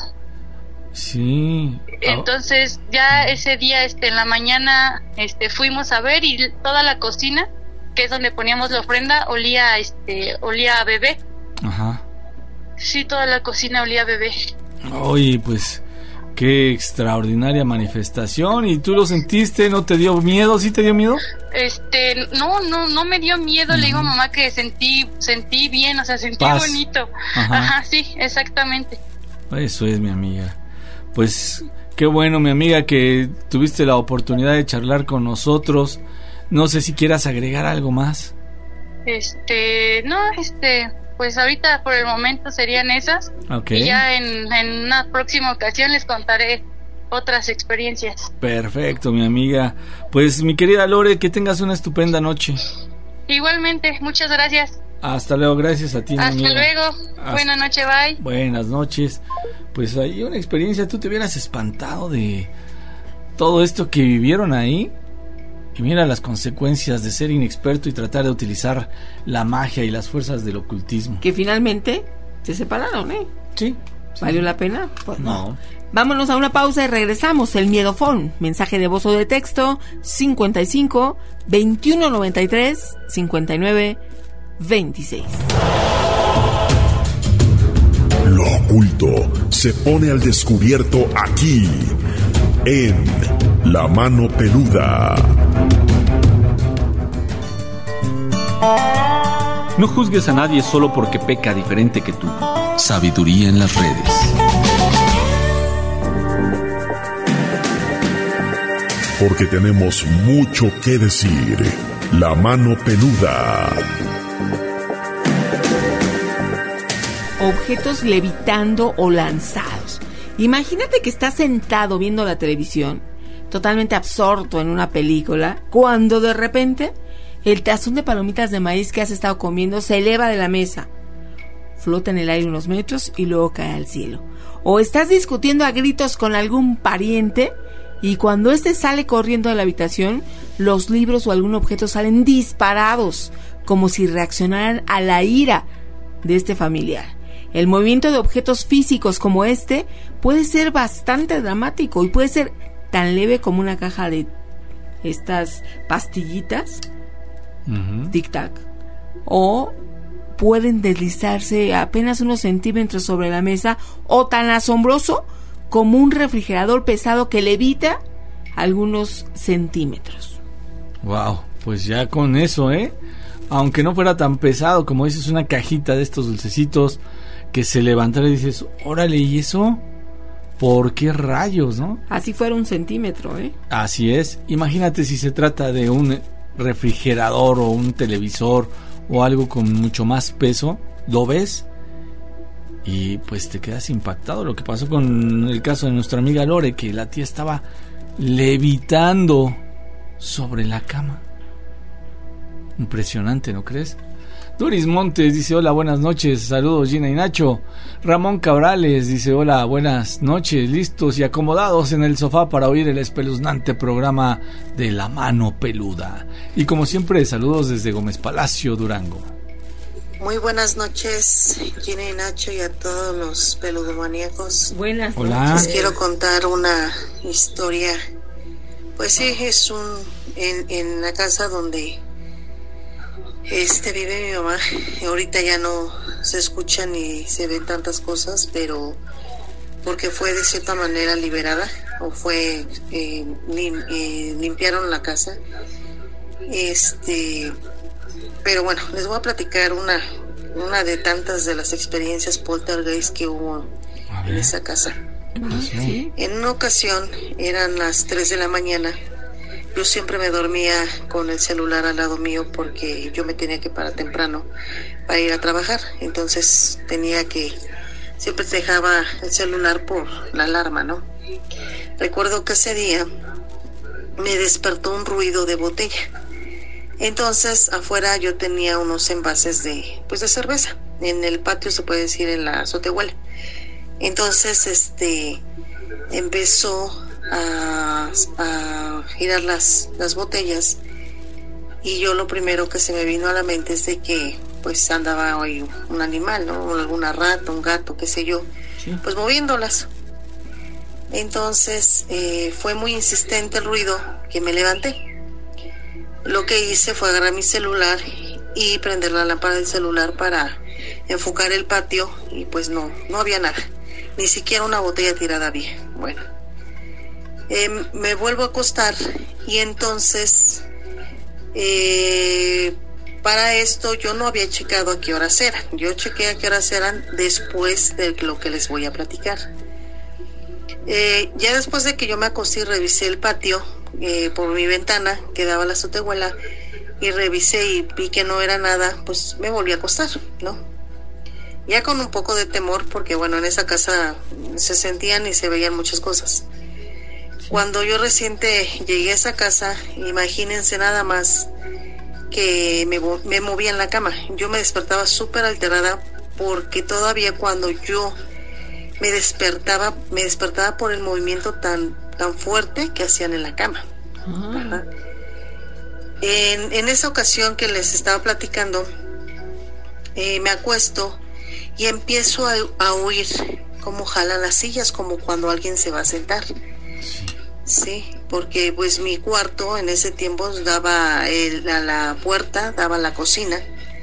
Sí. Entonces ya ese día este en la mañana este fuimos a ver y toda la cocina, que es donde poníamos la ofrenda, olía este olía a bebé. Ajá. Sí, toda la cocina olía a bebé. Oye, pues qué extraordinaria manifestación. ¿Y tú lo sentiste? ¿No te dio miedo? ¿Sí te dio miedo? Este, no, no, no me dio miedo. Uh-huh. Le digo a mamá que sentí, sentí bien, o sea, sentí Paz. bonito. Ajá. Ajá, sí, exactamente. Eso es, mi amiga. Pues qué bueno, mi amiga, que tuviste la oportunidad de charlar con nosotros. No sé si quieras agregar algo más. Este, no, este... Pues ahorita por el momento serían esas. Okay. Y ya en, en una próxima ocasión les contaré otras experiencias. Perfecto, mi amiga. Pues mi querida Lore, que tengas una estupenda noche. Igualmente, muchas gracias. Hasta luego, gracias a ti. Hasta amiga. luego. Hasta... Buenas noches, bye. Buenas noches. Pues hay una experiencia, tú te hubieras espantado de todo esto que vivieron ahí. Y mira las consecuencias de ser inexperto y tratar de utilizar la magia y las fuerzas del ocultismo. Que finalmente se separaron, ¿eh? Sí. ¿Valió sí. la pena? Pues no. no. Vámonos a una pausa y regresamos. El Miedofón. Mensaje de voz o de texto cincuenta y cinco, veintiuno noventa y tres, cincuenta y nueve, veintiséis. Lo oculto se pone al descubierto aquí, en La Mano Peluda. No juzgues a nadie solo porque peca diferente que tú. Sabiduría en las redes. Porque tenemos mucho que decir. La Mano Peluda. Objetos levitando o lanzados. Imagínate que estás sentado viendo la televisión, totalmente absorto en una película, cuando de repente el tazón de palomitas de maíz que has estado comiendo se eleva de la mesa, flota en el aire unos metros y luego cae al cielo. O estás discutiendo a gritos con algún pariente y cuando éste sale corriendo de la habitación, los libros o algún objeto salen disparados, como si reaccionaran a la ira de este familiar. El movimiento de objetos físicos como este puede ser bastante dramático y puede ser tan leve como una caja de estas pastillitas, uh-huh. tic-tac, o pueden deslizarse apenas unos centímetros sobre la mesa, o tan asombroso como un refrigerador pesado que levita algunos centímetros. Wow, pues ya con eso, ¿eh? Aunque no fuera tan pesado, como dices, una cajita de estos dulcecitos que se levantara y dices, órale, ¿y eso? ¿Por qué rayos, no? Así fuera un centímetro, ¿eh? Así es. Imagínate si se trata de un refrigerador o un televisor o algo con mucho más peso, ¿lo ves? y pues te quedas impactado. Lo que pasó con el caso de nuestra amiga Lore, que la tía estaba levitando sobre la cama. Impresionante, ¿no crees? Doris Montes dice: hola, buenas noches, saludos Gina y Nacho. Ramón Cabrales dice: hola, buenas noches, listos y acomodados en el sofá para oír el espeluznante programa de La Mano Peluda. Y como siempre, saludos desde Gómez Palacio, Durango. Muy buenas noches, Gina y Nacho, y a todos los peludomaníacos. Buenas Hola. noches. Les quiero contar una historia. Pues sí, es un en, en la casa donde este vive mi mamá. Ahorita ya no se escuchan ni se ven tantas cosas, pero porque fue de cierta manera liberada, o fue eh, lim, eh, limpiaron la casa. Este, pero bueno, les voy a platicar una una de tantas de las experiencias poltergeist que hubo en esa casa. ¿Sí? En una ocasión eran las tres de la mañana. Yo siempre me dormía con el celular al lado mío porque yo me tenía que parar temprano para ir a trabajar. Entonces tenía que, siempre dejaba el celular por la alarma, ¿no? Recuerdo que ese día me despertó un ruido de botella. Entonces afuera yo tenía unos envases de, pues de cerveza. En el patio, se puede decir, en la azotehuela. Entonces este empezó a, a girar las, las botellas, y yo lo primero que se me vino a la mente es de que pues andaba hoy un animal, ¿no? Alguna rata, un gato, qué sé yo, sí, pues moviéndolas. Entonces eh, fue muy insistente el ruido que me levanté. Lo que hice fue agarrar mi celular y prender la lámpara del celular para enfocar el patio, y pues no, no había nada, ni siquiera una botella tirada había. Bueno, eh, me vuelvo a acostar, y entonces eh, para esto yo no había checado a qué horas eran. Yo chequé a qué horas eran después de lo que les voy a platicar. Eh, ya después de que yo me acosté y revisé el patio eh, por mi ventana que daba a la azotehuela, y revisé y vi que no era nada, pues me volví a acostar, ¿no? Ya con un poco de temor, porque bueno, en esa casa se sentían y se veían muchas cosas. Cuando yo reciente llegué a esa casa, imagínense nada más que me, me movía en la cama. Yo me despertaba súper alterada, porque todavía cuando yo me despertaba, me despertaba por el movimiento tan, tan fuerte que hacían en la cama. Ajá. En, en esa ocasión que les estaba platicando, eh, me acuesto y empiezo a, a oír cómo jalan las sillas, como cuando alguien se va a sentar. Sí, porque pues mi cuarto en ese tiempo daba el, a la puerta, daba a la cocina.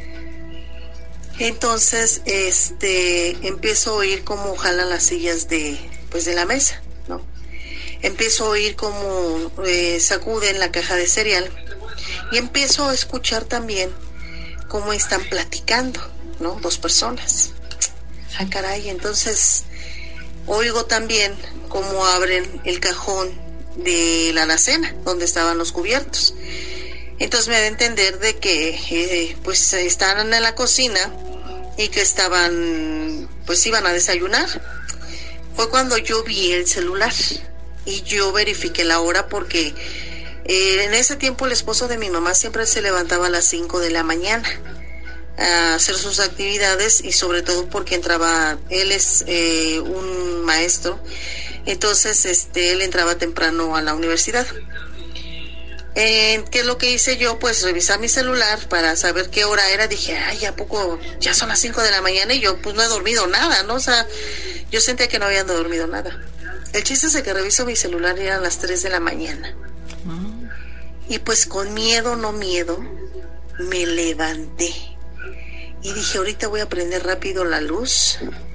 Entonces, este, empiezo a oír cómo jalan las sillas de, pues de la mesa, ¿no? Empiezo a oír cómo eh, sacuden la caja de cereal, y empiezo a escuchar también cómo están platicando, ¿no? Dos personas. Ah, caray, entonces oigo también cómo abren el cajón de la alacena donde estaban los cubiertos. Entonces me da a entender de que eh, pues estaban en la cocina y que estaban, pues iban a desayunar. Fue cuando yo vi el celular y yo verifiqué la hora, porque eh, en ese tiempo el esposo de mi mamá siempre se levantaba a las cinco de la mañana a hacer sus actividades, y sobre todo porque entraba, él es eh, un maestro, entonces este él entraba temprano a la universidad. Eh, ¿Qué es lo que hice yo? Pues revisar mi celular para saber qué hora era. Dije, ay, ¿a poco ya son las cinco de la mañana? Y yo pues no he dormido nada, ¿no? O sea, yo sentía que no había dormido nada. El chiste es que reviso mi celular y eran las tres de la mañana. Y pues con miedo, no miedo, me levanté. Y dije, ahorita voy a prender rápido la luz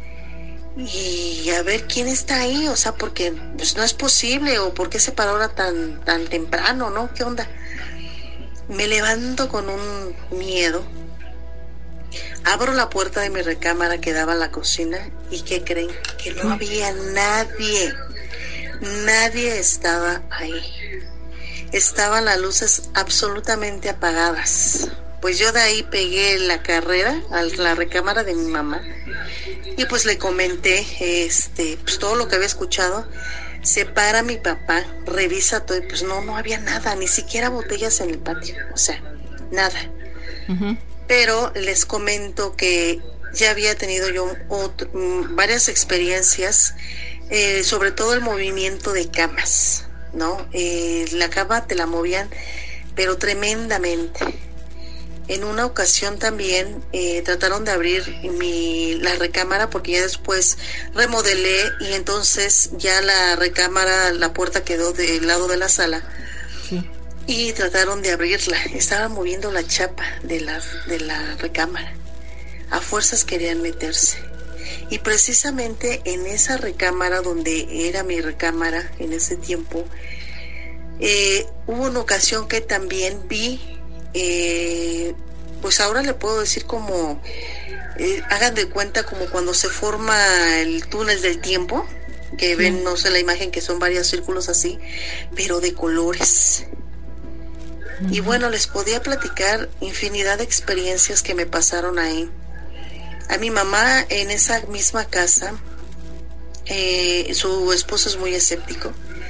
y a ver quién está ahí, o sea, porque pues no es posible, o por qué se paró ahora tan, tan temprano, ¿no? ¿Qué onda? Me levanto con un miedo, abro la puerta de mi recámara que daba a la cocina, y ¿qué creen? Que no había nadie, nadie estaba ahí. Estaban las luces absolutamente apagadas. pues yo de ahí pegué la carrera a la recámara de mi mamá y pues le comenté este pues todo lo que había escuchado. Se para mi papá, revisa todo y pues no, no había nada, ni siquiera botellas en el patio, o sea, nada. Uh-huh. Pero les comento que ya había tenido yo otro, varias experiencias, eh, sobre todo el movimiento de camas, ¿no? Eh, la cama te la movían, pero tremendamente. En una ocasión también eh, trataron de abrir mi la recámara porque ya después remodelé y entonces ya la recámara, la puerta quedó del lado de la sala. Sí. Y trataron de abrirla. Estaban moviendo la chapa de la de la recámara. A fuerzas querían meterse. Y precisamente en esa recámara donde era mi recámara en ese tiempo, eh, hubo una ocasión que también vi. Eh, pues ahora le puedo decir como eh, hagan de cuenta como cuando se forma el túnel del tiempo, que sí. Ven, no sé, la imagen que son varios círculos así, pero de colores. Uh-huh. Y bueno, les podía platicar infinidad de experiencias que me pasaron ahí. A mi mamá en esa misma casa, eh, su esposo es muy escéptico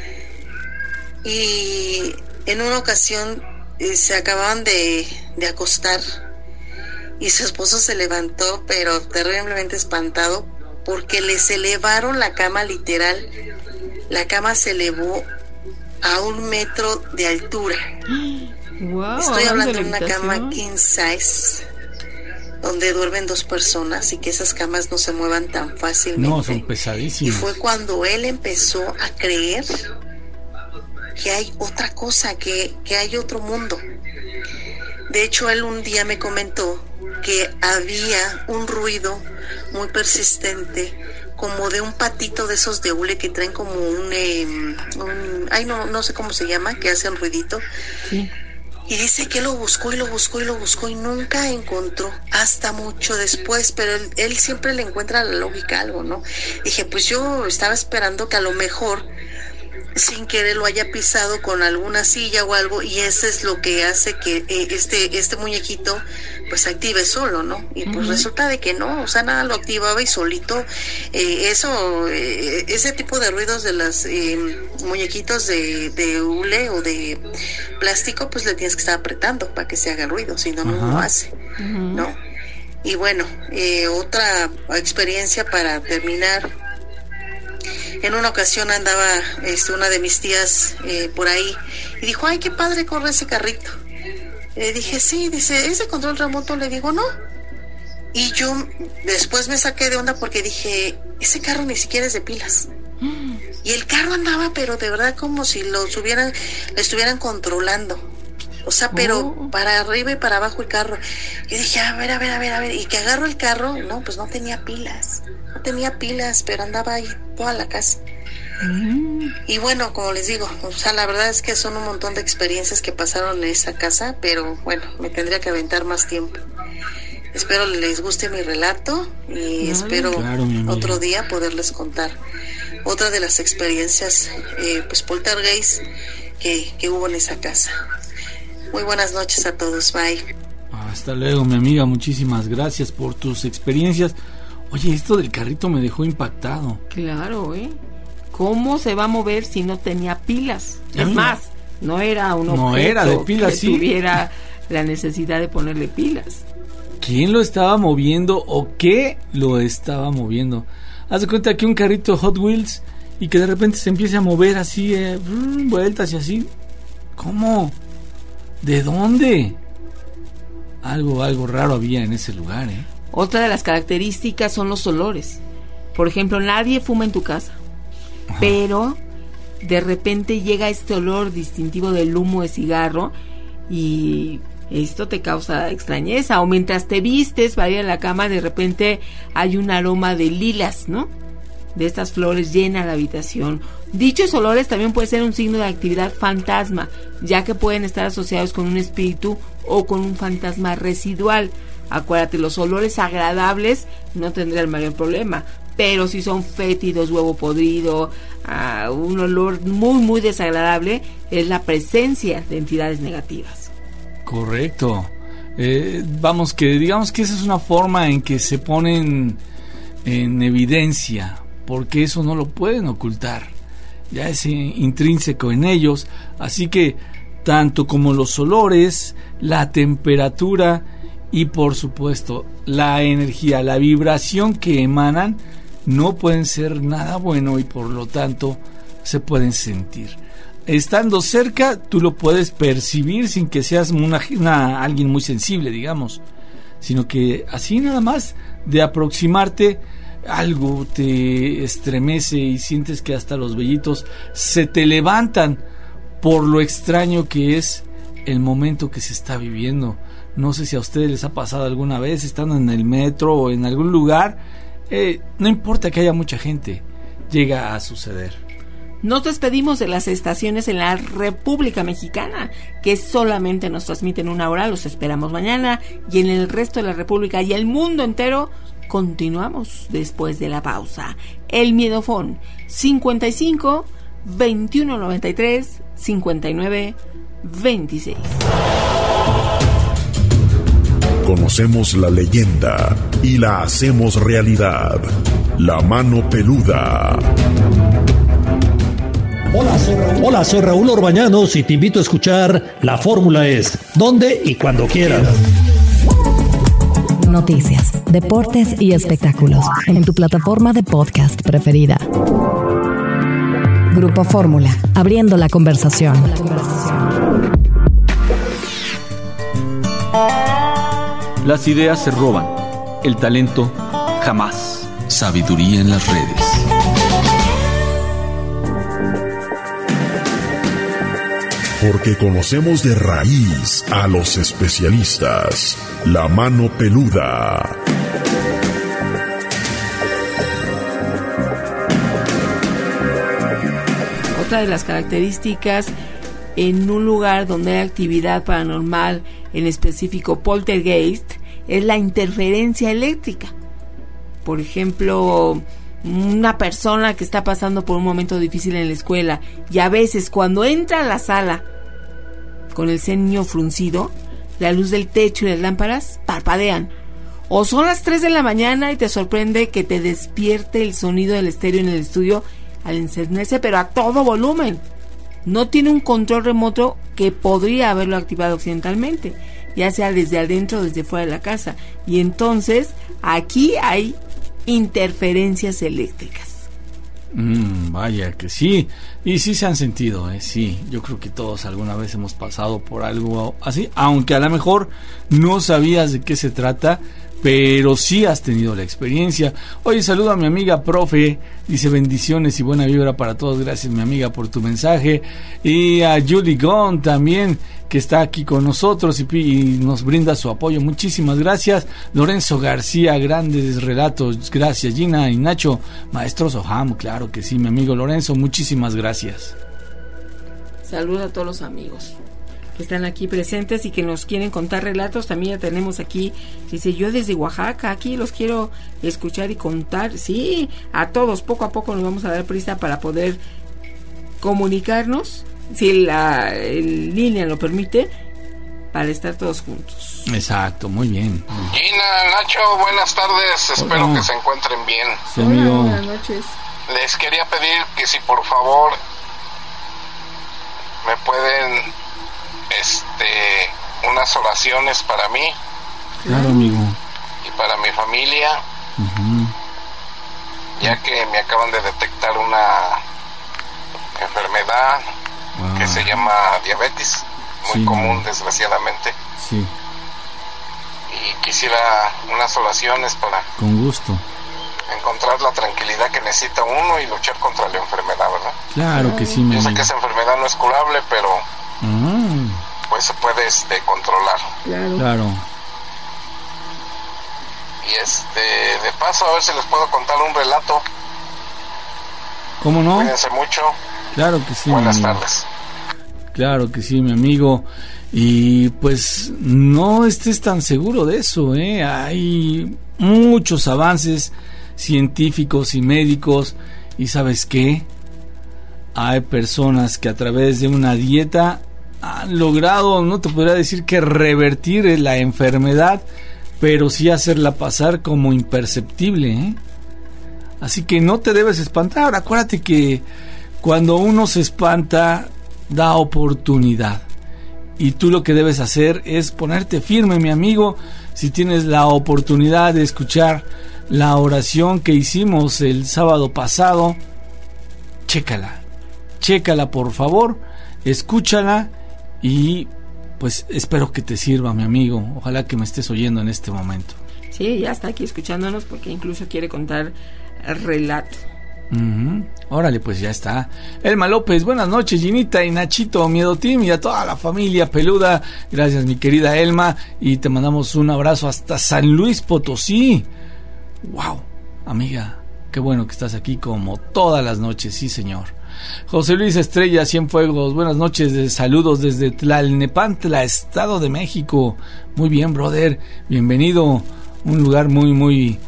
y en una ocasión se acababan de, de acostar y su esposo se levantó pero terriblemente espantado porque les elevaron la cama, literal la cama se elevó a un metro de altura. Wow, estoy hablando de una cama king size donde duermen dos personas y que esas camas no se muevan tan fácilmente. No, son pesadísimas. Y fue cuando él empezó a creer que hay otra cosa, que, que hay otro mundo. De hecho, él un día me comentó que había un ruido muy persistente, como de un patito de esos de hule que traen como un, eh, un ay no, no sé cómo se llama, que hacen ruidito. Sí. Y dice que lo buscó y lo buscó y lo buscó y nunca encontró, hasta mucho después, pero él, él siempre le encuentra la lógica a algo, ¿no? Dije, pues yo estaba esperando que a lo mejor sin querer lo haya pisado con alguna silla o algo y eso es lo que hace que eh, este este muñequito pues se active solo, ¿no? Y pues uh-huh. resulta de que no, o sea, nada lo activaba y solito eh, eso, eh, ese tipo de ruidos de los eh, muñequitos de, de hule o de plástico, pues le tienes que estar apretando para que se haga ruido, si no, uh-huh. no lo hace, uh-huh. ¿no? Y bueno, eh, otra experiencia para terminar. En una ocasión andaba este, una de mis tías eh, por ahí y dijo, ay, qué padre corre ese carrito. Le dije, sí, dice, ¿es de control remoto? Le digo, no. Y yo después me saqué de onda porque dije, ese carro ni siquiera es de pilas. Mm. Y el carro andaba, pero de verdad como si lo estuvieran, lo estuvieran controlando. O sea, pero oh. para arriba y para abajo el carro. Y dije, a ver, a ver, a ver, a ver. Y que agarro el carro, no, pues no tenía pilas. No tenía pilas, pero andaba ahí toda la casa. Mm. Y bueno, como les digo, o sea, la verdad es que son un montón de experiencias que pasaron en esa casa, pero bueno, me tendría que aventar más tiempo. Espero les guste mi relato y Ay, espero claro, otro día poderles contar otra de las experiencias, eh, pues poltergeist que, que hubo en esa casa. Muy buenas noches a todos, bye. Hasta luego, mi amiga, muchísimas gracias por tus experiencias. Oye, esto del carrito me dejó impactado. Claro, ¿eh? ¿Cómo se va a mover si no tenía pilas? Es más, no era un objeto no era de pilas, que sí. tuviera la necesidad de ponerle pilas. ¿Quién lo estaba moviendo o qué lo estaba moviendo? Haz de cuenta que un carrito Hot Wheels y que de repente se empiece a mover así, eh, vueltas y así. ¿Cómo? ¿De dónde? Algo, algo raro había en ese lugar, ¿eh? Otra de las características son los olores. Por ejemplo, nadie fuma en tu casa, Ajá. pero de repente llega este olor distintivo del humo de cigarro y esto te causa extrañeza. O mientras te vistes para ir a la cama, de repente hay un aroma de lilas, ¿no? De estas flores llena la habitación. Dichos olores también pueden ser un signo de actividad fantasma, ya que pueden estar asociados con un espíritu o con un fantasma residual. Acuérdate, los olores agradables no tendrán mayor problema, pero si son fétidos, huevo podrido, uh, un olor muy muy desagradable, es la presencia de entidades negativas. Correcto. Eh, vamos, que digamos que esa es una forma en que se ponen en evidencia, porque eso no lo pueden ocultar, ya es intrínseco en ellos. Así que tanto como los olores, la temperatura y por supuesto la energía, la vibración que emanan, no pueden ser nada bueno y por lo tanto se pueden sentir. Estando cerca, tú lo puedes percibir sin que seas una, una, alguien muy sensible, digamos, sino que así nada más de aproximarte, algo te estremece y sientes que hasta los vellitos se te levantan por lo extraño que es el momento que se está viviendo. No sé si a ustedes les ha pasado alguna vez, estando en el metro o en algún lugar, eh, no importa que haya mucha gente, llega a suceder. Nos despedimos de las estaciones en la República Mexicana, que solamente nos transmiten una hora. Los esperamos mañana, y en el resto de la República y el mundo entero continuamos después de la pausa. El Miedofón cincuenta y cinco, veintiuno noventa y tres, cincuenta y nueve, veintiséis. Conocemos la leyenda y la hacemos realidad. La mano peluda. Hola soy, Raúl. Hola, soy Raúl Orbañanos y te invito a escuchar La Fórmula Es, donde y cuando quieras. Noticias, deportes y espectáculos en tu plataforma de podcast preferida. Grupo Fórmula, abriendo la conversación. Las ideas se roban, el talento jamás. Sabiduría en las redes. Porque conocemos de raíz a los especialistas. La mano peluda. Otra de las características en un lugar donde hay actividad paranormal, en específico poltergeist, es la interferencia eléctrica. Por ejemplo, una persona que está pasando por un momento difícil en la escuela, y a veces cuando entra a la sala con el ceño fruncido, la luz del techo y las lámparas parpadean. O son las tres de la mañana y te sorprende que te despierte el sonido del estéreo en el estudio al encenderse, pero a todo volumen. No tiene un control remoto que podría haberlo activado accidentalmente, ya sea desde adentro o desde fuera de la casa. Y entonces aquí hay interferencias eléctricas. Mm, vaya que sí, y sí se han sentido, ¿eh? Sí, yo creo que todos alguna vez hemos pasado por algo así, aunque a lo mejor no sabías de qué se trata, pero sí has tenido la experiencia. Oye, saludo a mi amiga profe, dice bendiciones y buena vibra para todos, gracias mi amiga por tu mensaje, y a Julie Gone también, que está aquí con nosotros y, y nos brinda su apoyo, muchísimas gracias. Lorenzo García, grandes relatos, gracias. Gina y Nacho, maestros Oham, claro que sí, mi amigo Lorenzo, muchísimas gracias. Saludos a todos los amigos que están aquí presentes y que nos quieren contar relatos. También ya tenemos aquí, dice, yo desde Oaxaca, aquí los quiero escuchar y contar. Sí, a todos, poco a poco nos vamos a dar prisa para poder comunicarnos, si la el línea lo permite, para estar todos juntos. Exacto, muy bien. Gina, Nacho, buenas tardes, espero Hola. que se encuentren bien. Sí, amigo. Buenas noches. Les quería pedir que si por favor me pueden este unas oraciones para mí. Claro, amigo. Y para mi familia, Uh-huh. ya que me acaban de detectar una enfermedad Wow. que se llama diabetes, muy Sí. común desgraciadamente, Sí, y quisiera unas oraciones para con gusto. encontrar la tranquilidad que necesita uno y luchar contra la enfermedad, ¿verdad? Claro que sí, mi Yo sé amigo. que esa enfermedad no es curable, pero Ah, pues se puede este, controlar. Claro. claro. Y este, de paso, a ver si les puedo contar un relato. ¿Cómo no? Cuídense mucho. Claro que sí, Buenas mi amigo. tardes. Claro que sí, mi amigo. Y pues no estés tan seguro de eso, ¿eh? Hay muchos avances científicos y médicos. ¿Y sabes qué? Hay personas que a través de una dieta han logrado, no te podría decir que revertir la enfermedad, pero sí hacerla pasar como imperceptible, ¿eh? Así que no te debes espantar. Ahora, acuérdate que cuando uno se espanta, da oportunidad. Y tú lo que debes hacer es ponerte firme, mi amigo. Si tienes la oportunidad de escuchar la oración que hicimos el sábado pasado, chécala. Chécala, por favor. Escúchala y pues espero que te sirva, mi amigo. Ojalá que me estés oyendo en este momento. Sí, ya está aquí escuchándonos porque incluso quiere contar el relato. Uh-huh. Órale, pues ya está. Elma López, buenas noches, Ginita y Nachito, Miedo Team y a toda la familia peluda. Gracias, mi querida Elma, y te mandamos un abrazo hasta San Luis Potosí. Wow, amiga, qué bueno que estás aquí como todas las noches, sí señor. José Luis Estrella, Cienfuegos, buenas noches, de saludos desde Tlalnepantla, Estado de México. Muy bien, brother, bienvenido. Un lugar muy, muy,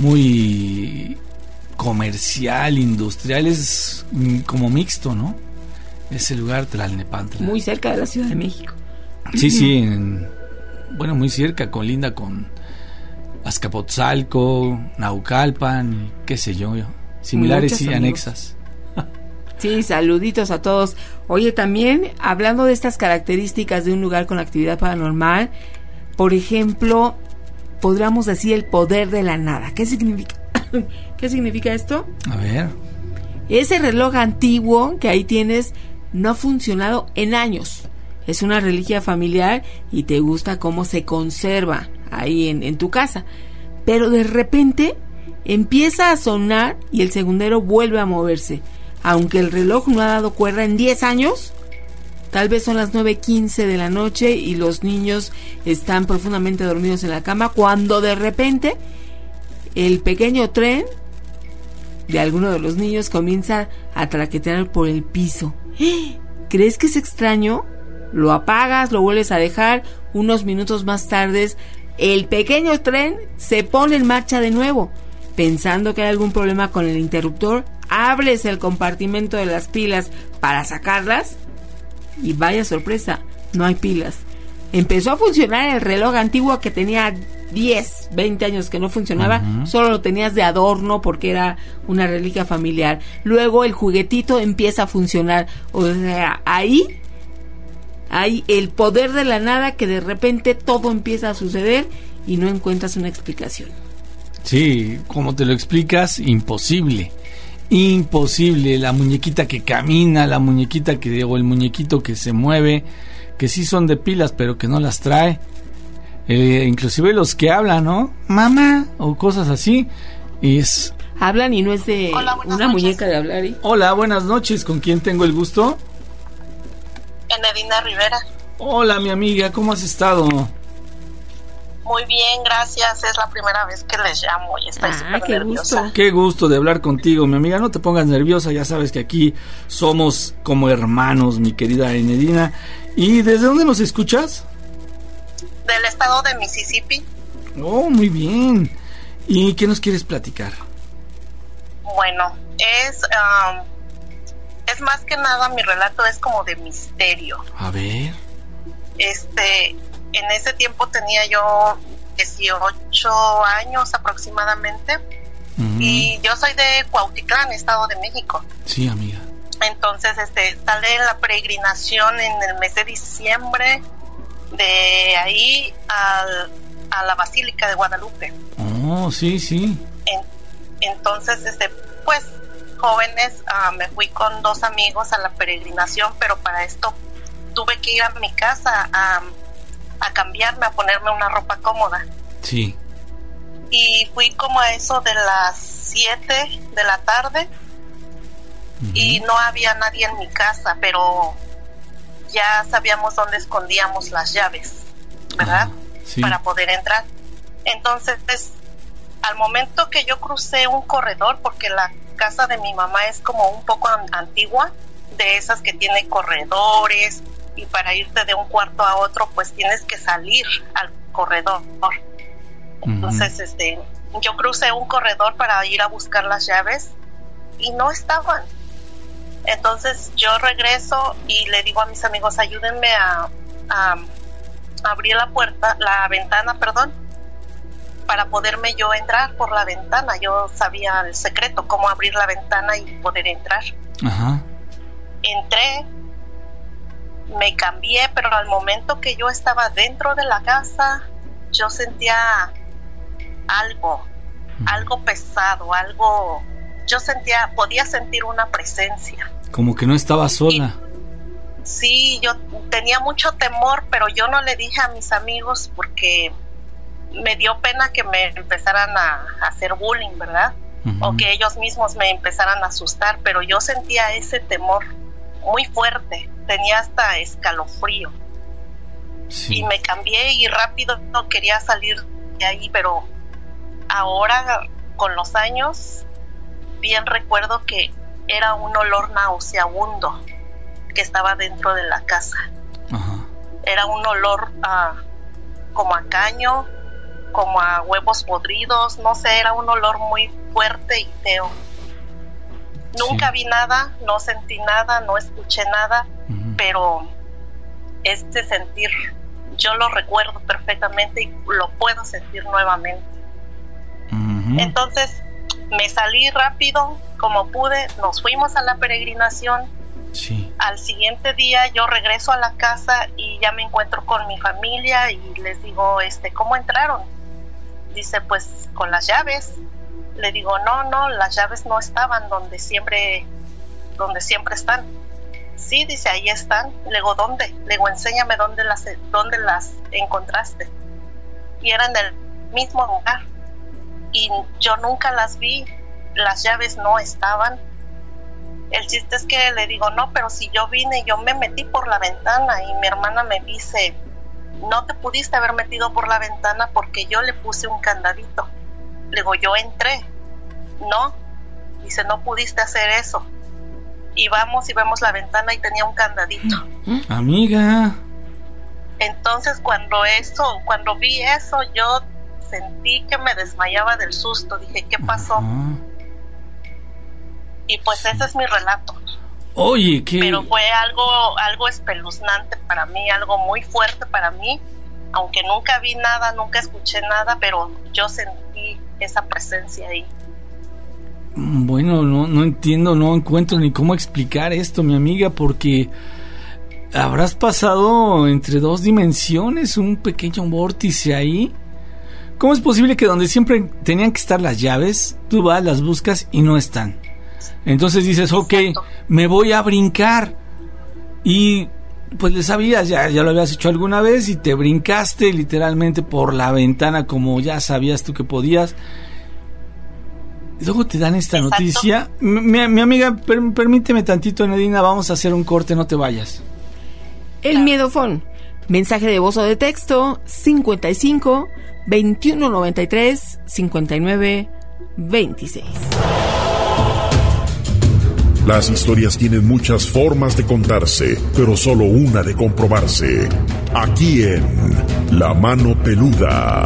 muy comercial, industrial, es como mixto, ¿no? Ese lugar, Tlalnepantla. Muy cerca de la Ciudad de México. Sí, sí, en, bueno, muy cerca, colinda con Azcapotzalco, Naucalpan, qué sé yo, similares Muchos y amigos. Anexas. Sí, saluditos a todos. Oye, también hablando de estas características de un lugar con actividad paranormal, por ejemplo, podríamos decir el poder de la nada. ¿Qué significa? ¿Qué significa esto? A ver. Ese reloj antiguo que ahí tienes no ha funcionado en años. Es una reliquia familiar y te gusta cómo se conserva ahí en, en tu casa. Pero de repente empieza a sonar y el segundero vuelve a moverse. Aunque el reloj no ha dado cuerda en diez años, tal vez son las nueve quince de la noche y los niños están profundamente dormidos en la cama, cuando de repente el pequeño tren de alguno de los niños comienza a traquetear por el piso. ¿Crees que es extraño? Lo apagas, lo vuelves a dejar, unos minutos más tarde el pequeño tren se pone en marcha de nuevo. Pensando que hay algún problema con el interruptor, abres el compartimento de las pilas para sacarlas y vaya sorpresa, no hay pilas. Empezó a funcionar el reloj antiguo que tenía diez, veinte años que no funcionaba, uh-huh. Solo lo tenías de adorno porque era una reliquia familiar. Luego el juguetito empieza a funcionar. O sea, ahí hay el poder de la nada, que de repente todo empieza a suceder y no encuentras una explicación. Sí, como te lo explicas, imposible. Imposible, la muñequita que camina, la muñequita que, o el muñequito que se mueve, que sí son de pilas, pero que no las trae. Eh, inclusive los que hablan, ¿no? Mamá, o cosas así. Y es... Hablan y no es de Hola, una noches. Muñeca de hablar. ¿eh? Hola, buenas noches, ¿con quién tengo el gusto? Enedina Rivera. Hola, mi amiga, ¿cómo has estado? Muy bien, gracias. Es la primera vez que les llamo y estoy súper ah, nerviosa. Gusto. Qué gusto de hablar contigo, mi amiga. No te pongas nerviosa, ya sabes que aquí somos como hermanos, mi querida Enedina. ¿Y desde dónde nos escuchas? Del estado de Mississippi. Oh, muy bien. ¿Y qué nos quieres platicar? Bueno, es um, es más que nada, mi relato es como de misterio. A ver. Este... En ese tiempo tenía yo dieciocho años aproximadamente. Uh-huh. Y yo soy de Cuautitlán, Estado de México. Sí, amiga. Entonces, este, sale la peregrinación en el mes de diciembre de ahí al, a la Basílica de Guadalupe. Oh, sí, sí. En, entonces, este, pues, jóvenes, uh, me fui con dos amigos a la peregrinación, pero para esto tuve que ir a mi casa a... a cambiarme, a ponerme una ropa cómoda. Sí. Y fui como a eso de las siete de la tarde. Uh-huh. Y no había nadie en mi casa, pero ya sabíamos dónde escondíamos las llaves, ¿verdad? Uh-huh. Sí. Para poder entrar. Entonces, al momento que yo crucé un corredor, porque la casa de mi mamá es como un poco antigua, de esas que tiene corredores, y para irte de un cuarto a otro pues tienes que salir al corredor. Entonces, uh-huh. este, yo crucé un corredor para ir a buscar las llaves y no estaban. Entonces yo regreso y le digo a mis amigos, ayúdenme a, a, a abrir la puerta, la ventana, perdón, para poderme yo entrar por la ventana. Yo sabía el secreto, cómo abrir la ventana y poder entrar. Ajá. Entré, me cambié, pero al momento que yo estaba dentro de la casa, yo sentía algo, algo pesado, algo... Yo sentía, podía sentir una presencia. Como que no estaba sola. Y, sí, yo tenía mucho temor, pero yo no le dije a mis amigos porque me dio pena que me empezaran a, a hacer bullying, ¿verdad? Uh-huh. O que ellos mismos me empezaran a asustar, pero yo sentía ese temor muy fuerte, tenía hasta escalofrío. Sí. Y me cambié y rápido no quería salir de ahí, pero ahora con los años bien recuerdo que era un olor nauseabundo que estaba dentro de la casa. Ajá. Era un olor uh, como a caño, como a huevos podridos, no sé, era un olor muy fuerte y feo. Nunca sí. vi nada, no sentí nada, no escuché nada, uh-huh. pero este sentir yo lo recuerdo perfectamente y lo puedo sentir nuevamente. Uh-huh. Entonces me salí rápido como pude, nos fuimos a la peregrinación. Sí. Al siguiente día yo regreso a la casa y ya me encuentro con mi familia y les digo, este, ¿cómo entraron? Dice, pues con las llaves. Le digo, no, no, las llaves no estaban donde siempre, donde siempre están. Sí, dice, ahí están. Le digo, ¿dónde? Le digo, enséñame dónde las, dónde las encontraste. Y eran en el mismo lugar. Y yo nunca las vi, las llaves no estaban. El chiste es que le digo, no, pero si yo vine, yo me metí por la ventana. Y mi hermana me dice, no te pudiste haber metido por la ventana porque yo le puse un candadito. Le digo, yo entré. No, dice, no pudiste hacer eso. Y vamos y vemos la ventana y tenía un candadito. Amiga. Entonces cuando eso, cuando vi eso, yo sentí que me desmayaba del susto. Dije, ¿qué pasó? Uh-huh. Y pues ese es mi relato. Oye, ¿qué? Pero fue algo, algo espeluznante para mí, algo muy fuerte para mí. Aunque nunca vi nada, nunca escuché nada, pero yo sentí esa presencia ahí. Bueno, no, no entiendo, no encuentro ni cómo explicar esto, mi amiga, porque habrás pasado entre dos dimensiones, un pequeño vórtice ahí. ¿Cómo es posible que donde siempre tenían que estar las llaves, tú vas, las buscas y no están? Entonces dices, ok, exacto, me voy a brincar. Y pues le sabías, ya, ya lo habías hecho alguna vez y te brincaste literalmente por la ventana como ya sabías tú que podías. Luego te dan esta exacto. noticia. Mi, mi amiga, per, permíteme tantito, Nedina, vamos a hacer un corte, no te vayas. El Miedofón. Mensaje de voz o de texto cincuenta y cinco, veintiuno noventa y tres, cincuenta y nueve, veintiséis. Las historias tienen muchas formas de contarse, pero solo una de comprobarse. Aquí en La Mano Peluda.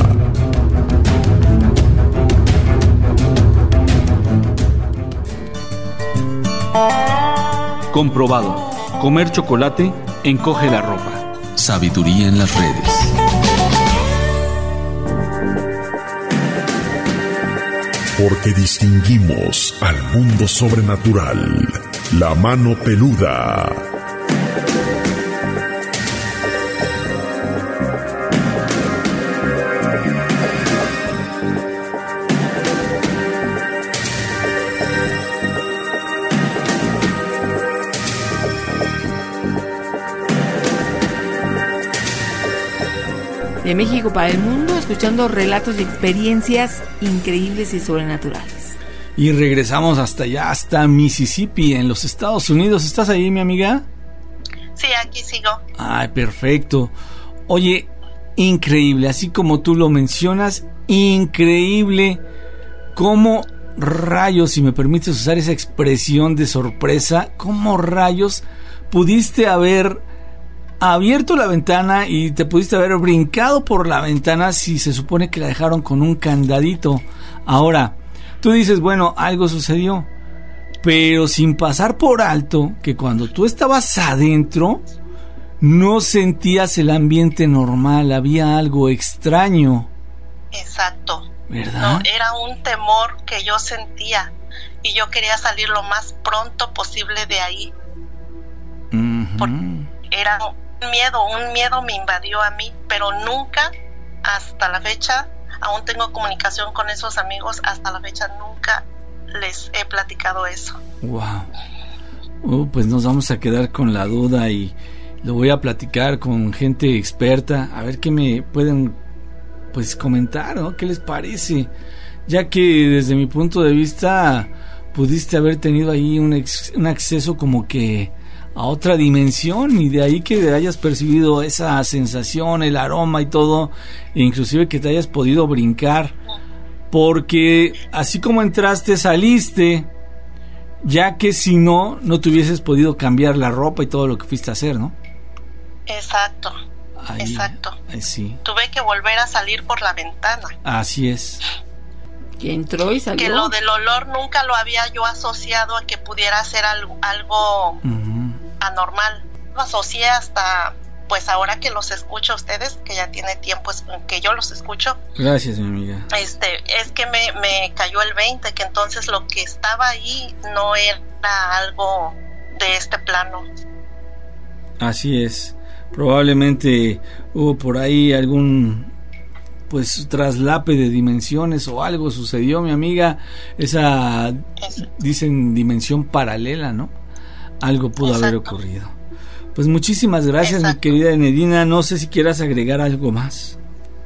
Comprobado. Comer chocolate encoge la ropa. Sabiduría en las redes. Porque distinguimos al mundo sobrenatural. La Mano Peluda. De México para el mundo, escuchando relatos y experiencias increíbles y sobrenaturales. Y regresamos hasta allá, hasta Mississippi, en los Estados Unidos. ¿Estás ahí, mi amiga? Sí, aquí sigo. Ay, perfecto. Oye, increíble, así como tú lo mencionas, increíble cómo rayos, si me permites usar esa expresión de sorpresa, cómo rayos pudiste haber abierto la ventana y te pudiste haber brincado por la ventana si se supone que la dejaron con un candadito. Ahora, tú dices, bueno, algo sucedió, pero sin pasar por alto que cuando tú estabas adentro no sentías el ambiente normal, había algo extraño. Exacto. ¿Verdad? No, era un temor que yo sentía y yo quería salir lo más pronto posible de ahí. Uh-huh. Porque era un miedo, un miedo me invadió a mí, pero nunca, hasta la fecha, aún tengo comunicación con esos amigos, hasta la fecha nunca les he platicado eso. Wow. Uh, pues nos vamos a quedar con la duda y lo voy a platicar con gente experta, a ver qué me pueden pues comentar, ¿no? ¿Qué les parece? Ya que desde mi punto de vista pudiste haber tenido ahí un, ex, un acceso como que a otra dimensión y de ahí que hayas percibido esa sensación, el aroma y todo, e inclusive que te hayas podido brincar, porque así como entraste, saliste, ya que si no, no te hubieses podido cambiar la ropa y todo lo que fuiste a hacer, ¿no? Exacto, ahí, exacto. Ahí sí. Tuve que volver a salir por la ventana. Así es. Que entró y salió. Que lo del olor nunca lo había yo asociado a que pudiera ser algo, algo uh-huh. anormal. Lo asocié hasta, pues ahora que los escucho a ustedes, que ya tiene tiempo que yo los escucho. Gracias, mi amiga. Este, es que me, me cayó el veinte, que entonces lo que estaba ahí no era algo de este plano. Así es. Probablemente hubo por ahí algún pues traslape de dimensiones o algo sucedió, mi amiga, esa Eso. Dicen dimensión paralela, ¿no? Algo pudo Exacto. haber ocurrido. Pues muchísimas gracias, Exacto. mi querida Enedina, no sé si quieras agregar algo más.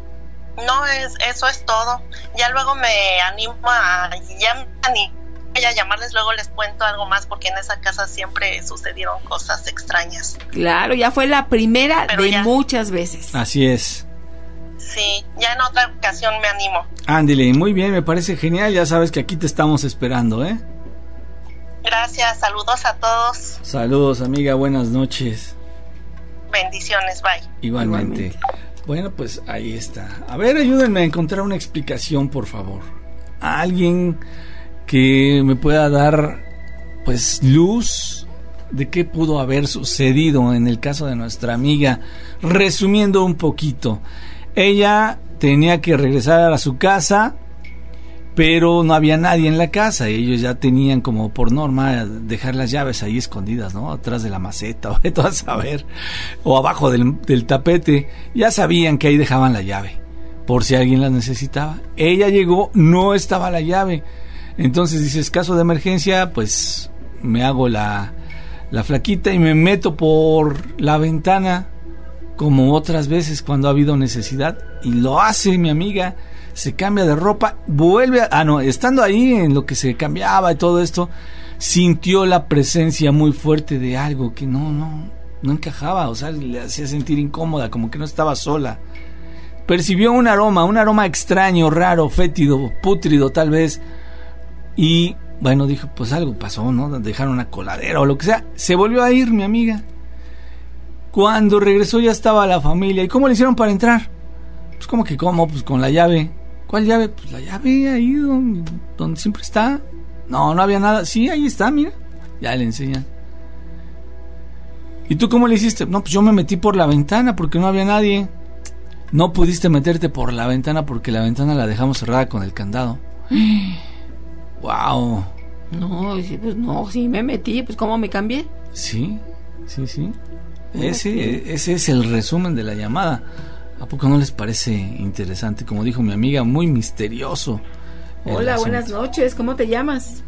No, es, eso es todo. Ya luego me animo a ya me animo voy a llamarles, luego les cuento algo más, porque en esa casa siempre sucedieron cosas extrañas. Claro, ya fue la primera Pero de ya. muchas veces. Así es. Sí, ya en otra ocasión me animo. Ándale, muy bien, me parece genial, ya sabes que aquí te estamos esperando, ¿eh? Gracias, saludos a todos. Saludos, amiga, buenas noches. Bendiciones, bye. Igualmente. Igualmente. Bueno, pues ahí está. A ver, ayúdenme a encontrar una explicación, por favor. A alguien que me pueda dar pues luz de qué pudo haber sucedido en el caso de nuestra amiga. Resumiendo un poquito, ella tenía que regresar a su casa, pero no había nadie en la casa. Ellos ya tenían como por norma dejar las llaves ahí escondidas, ¿no? Atrás de la maceta, o de todo a saber, o abajo del, del tapete. Ya sabían que ahí dejaban la llave por si alguien la necesitaba. Ella llegó, no estaba la llave. Entonces dices, caso de emergencia, pues me hago la, la flaquita y me meto por la ventana, como otras veces cuando ha habido necesidad. Y lo hace mi amiga, se cambia de ropa, vuelve a... Ah, no, estando ahí en lo que se cambiaba y todo esto, sintió la presencia muy fuerte de algo que no, no, no encajaba, o sea, le hacía sentir incómoda, como que no estaba sola. Percibió un aroma, un aroma extraño, raro, fétido, pútrido tal vez. Y bueno, dijo, pues algo pasó, ¿no? Dejaron una coladera o lo que sea. Se volvió a ir mi amiga. Cuando regresó ya estaba la familia. ¿Y cómo le hicieron para entrar? Pues como que cómo, pues con la llave. ¿Cuál llave? Pues la llave ahí donde, donde siempre está. No, no había nada. Sí, ahí está, mira. Ya le enseñan. ¿Y tú cómo le hiciste? No, pues yo me metí por la ventana porque no había nadie. No pudiste meterte por la ventana porque la ventana la dejamos cerrada con el candado. Wow. No, pues no, sí me metí, pues ¿cómo me cambié? Sí, sí, sí. Ese, ese es el resumen de la llamada. ¿A poco no les parece interesante? Como dijo mi amiga, muy misterioso. Hola, buenas noches, ¿cómo te llamas?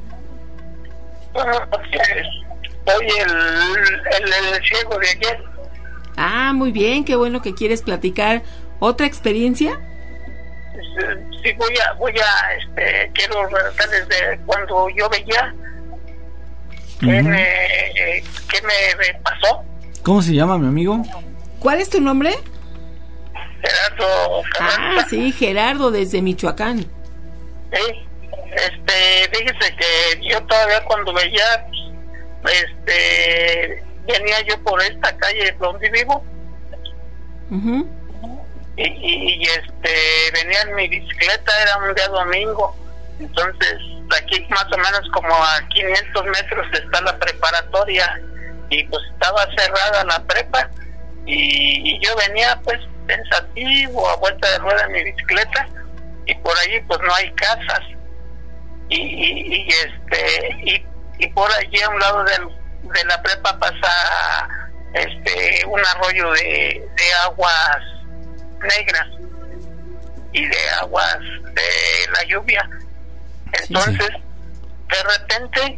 Soy el, el, el ciego de ayer. Ah, muy bien, qué bueno que quieres platicar. ¿Otra experiencia? Sí, voy a, voy a, este, quiero relatar desde cuando yo veía qué uh-huh. me, qué me pasó. ¿Cómo se llama mi amigo? ¿Cuál es tu nombre? Gerardo Carranza. Ah, sí, Gerardo, desde Michoacán. Sí, este, fíjese que yo todavía cuando veía, este, venía yo por esta calle donde vivo. Uh-huh. Y, y, y este venía en mi bicicleta, era un día domingo, entonces aquí más o menos como a quinientos metros está la preparatoria, y pues estaba cerrada la prepa, y, y yo venía pues pensativo a vuelta de rueda en mi bicicleta, y por allí pues no hay casas, y, y, y este y, y por allí a un lado del, de la prepa pasa este un arroyo de, de aguas negras y de aguas de la lluvia. Entonces sí, sí. de repente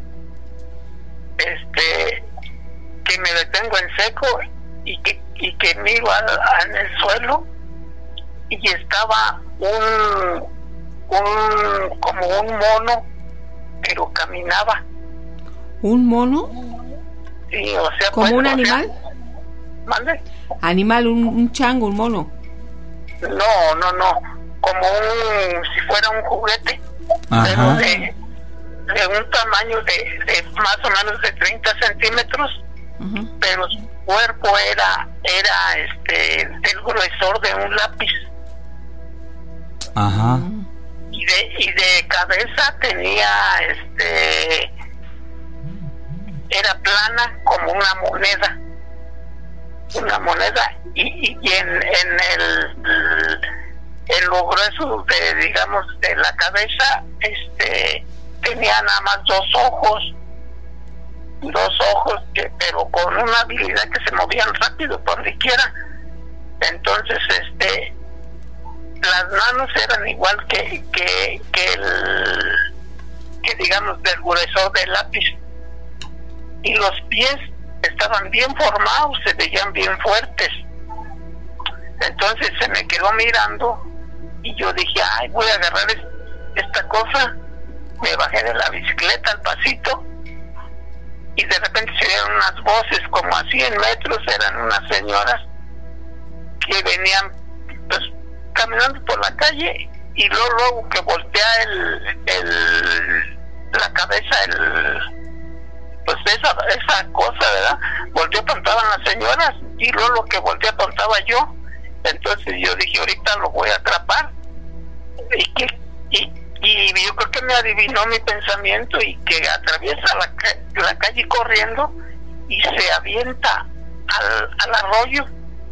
este que me detengo en seco y que y que miro al, al, en el suelo, y estaba un un como un mono, pero caminaba. ¿Un mono? Sí, o sea, ¿como pues, un o animal? Sea, ¿mande? Animal, un, un chango, un mono. No, no, no, como un, si fuera un juguete. Ajá. Pero de, de un tamaño de, de más o menos de treinta centímetros, uh-huh. pero su cuerpo era era este del gruesor de un lápiz. Ajá. Y de y de cabeza tenía este era plana como una moneda, una moneda, y, y en, en el en lo grueso de, digamos, de la cabeza, este tenía nada más dos ojos, dos ojos que, pero con una habilidad que se movían rápido por donde quiera. Entonces este las manos eran igual que que que el que digamos del gruesor del lápiz, y los pies estaban bien formados, se veían bien fuertes. Entonces se me quedó mirando y yo dije, ay, voy a agarrar esta cosa. Me bajé de la bicicleta al pasito, y de repente se oyeron unas voces como a cien metros, eran unas señoras que venían pues caminando por la calle, y luego, luego que voltea el, el la cabeza, el pues esa esa cosa, ¿verdad? Volteó, apuntaban las señoras, y luego lo que volteó apuntaba yo. Entonces yo dije, ahorita lo voy a atrapar. Y que y, y yo creo que me adivinó mi pensamiento, y que atraviesa la, la calle corriendo y se avienta al, al arroyo,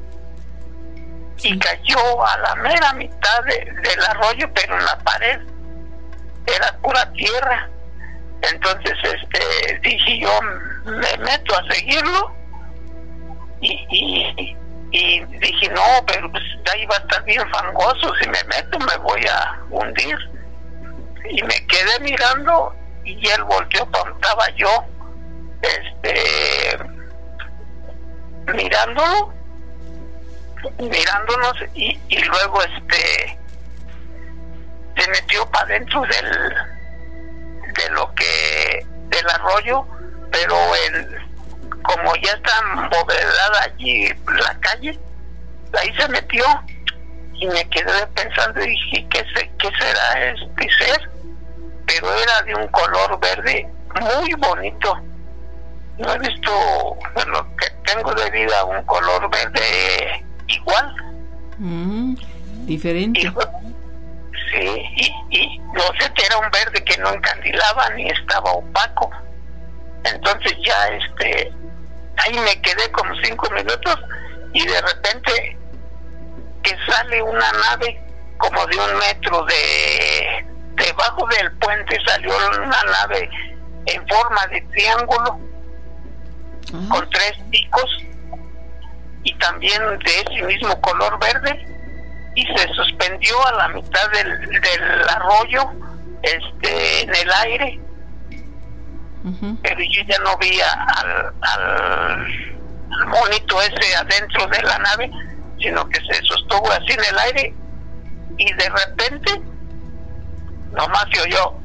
y cayó a la mera mitad de, del arroyo, pero en la pared era pura tierra. Entonces este dije yo, me meto a seguirlo, y, y, y dije, no, pero pues ahí va a estar bien fangoso, si me meto me voy a hundir. Y me quedé mirando, y él volteó para donde estaba yo, este mirándolo mirándonos y, y luego este se metió para dentro del de lo que del arroyo, pero el como ya está embovedada allí la calle, ahí se metió, y me quedé pensando y dije, ¿qué, se, qué será este ser? Pero era de un color verde muy bonito. No he visto en lo que tengo de vida un color verde igual. Mm, diferente. Y, sí, y, y no sé, que era un verde que no encandilaba ni estaba opaco. Entonces ya este ahí me quedé como cinco minutos, y de repente que sale una nave como de un metro de debajo del puente, salió una nave en forma de triángulo, uh-huh. con tres picos, y también de ese mismo color verde, y se suspendió a la mitad del, del arroyo, este en el aire. Uh-huh. Pero yo ya no vi al, al, al monito ese adentro de la nave, sino que se sostuvo así en el aire, y de repente nomás se oyó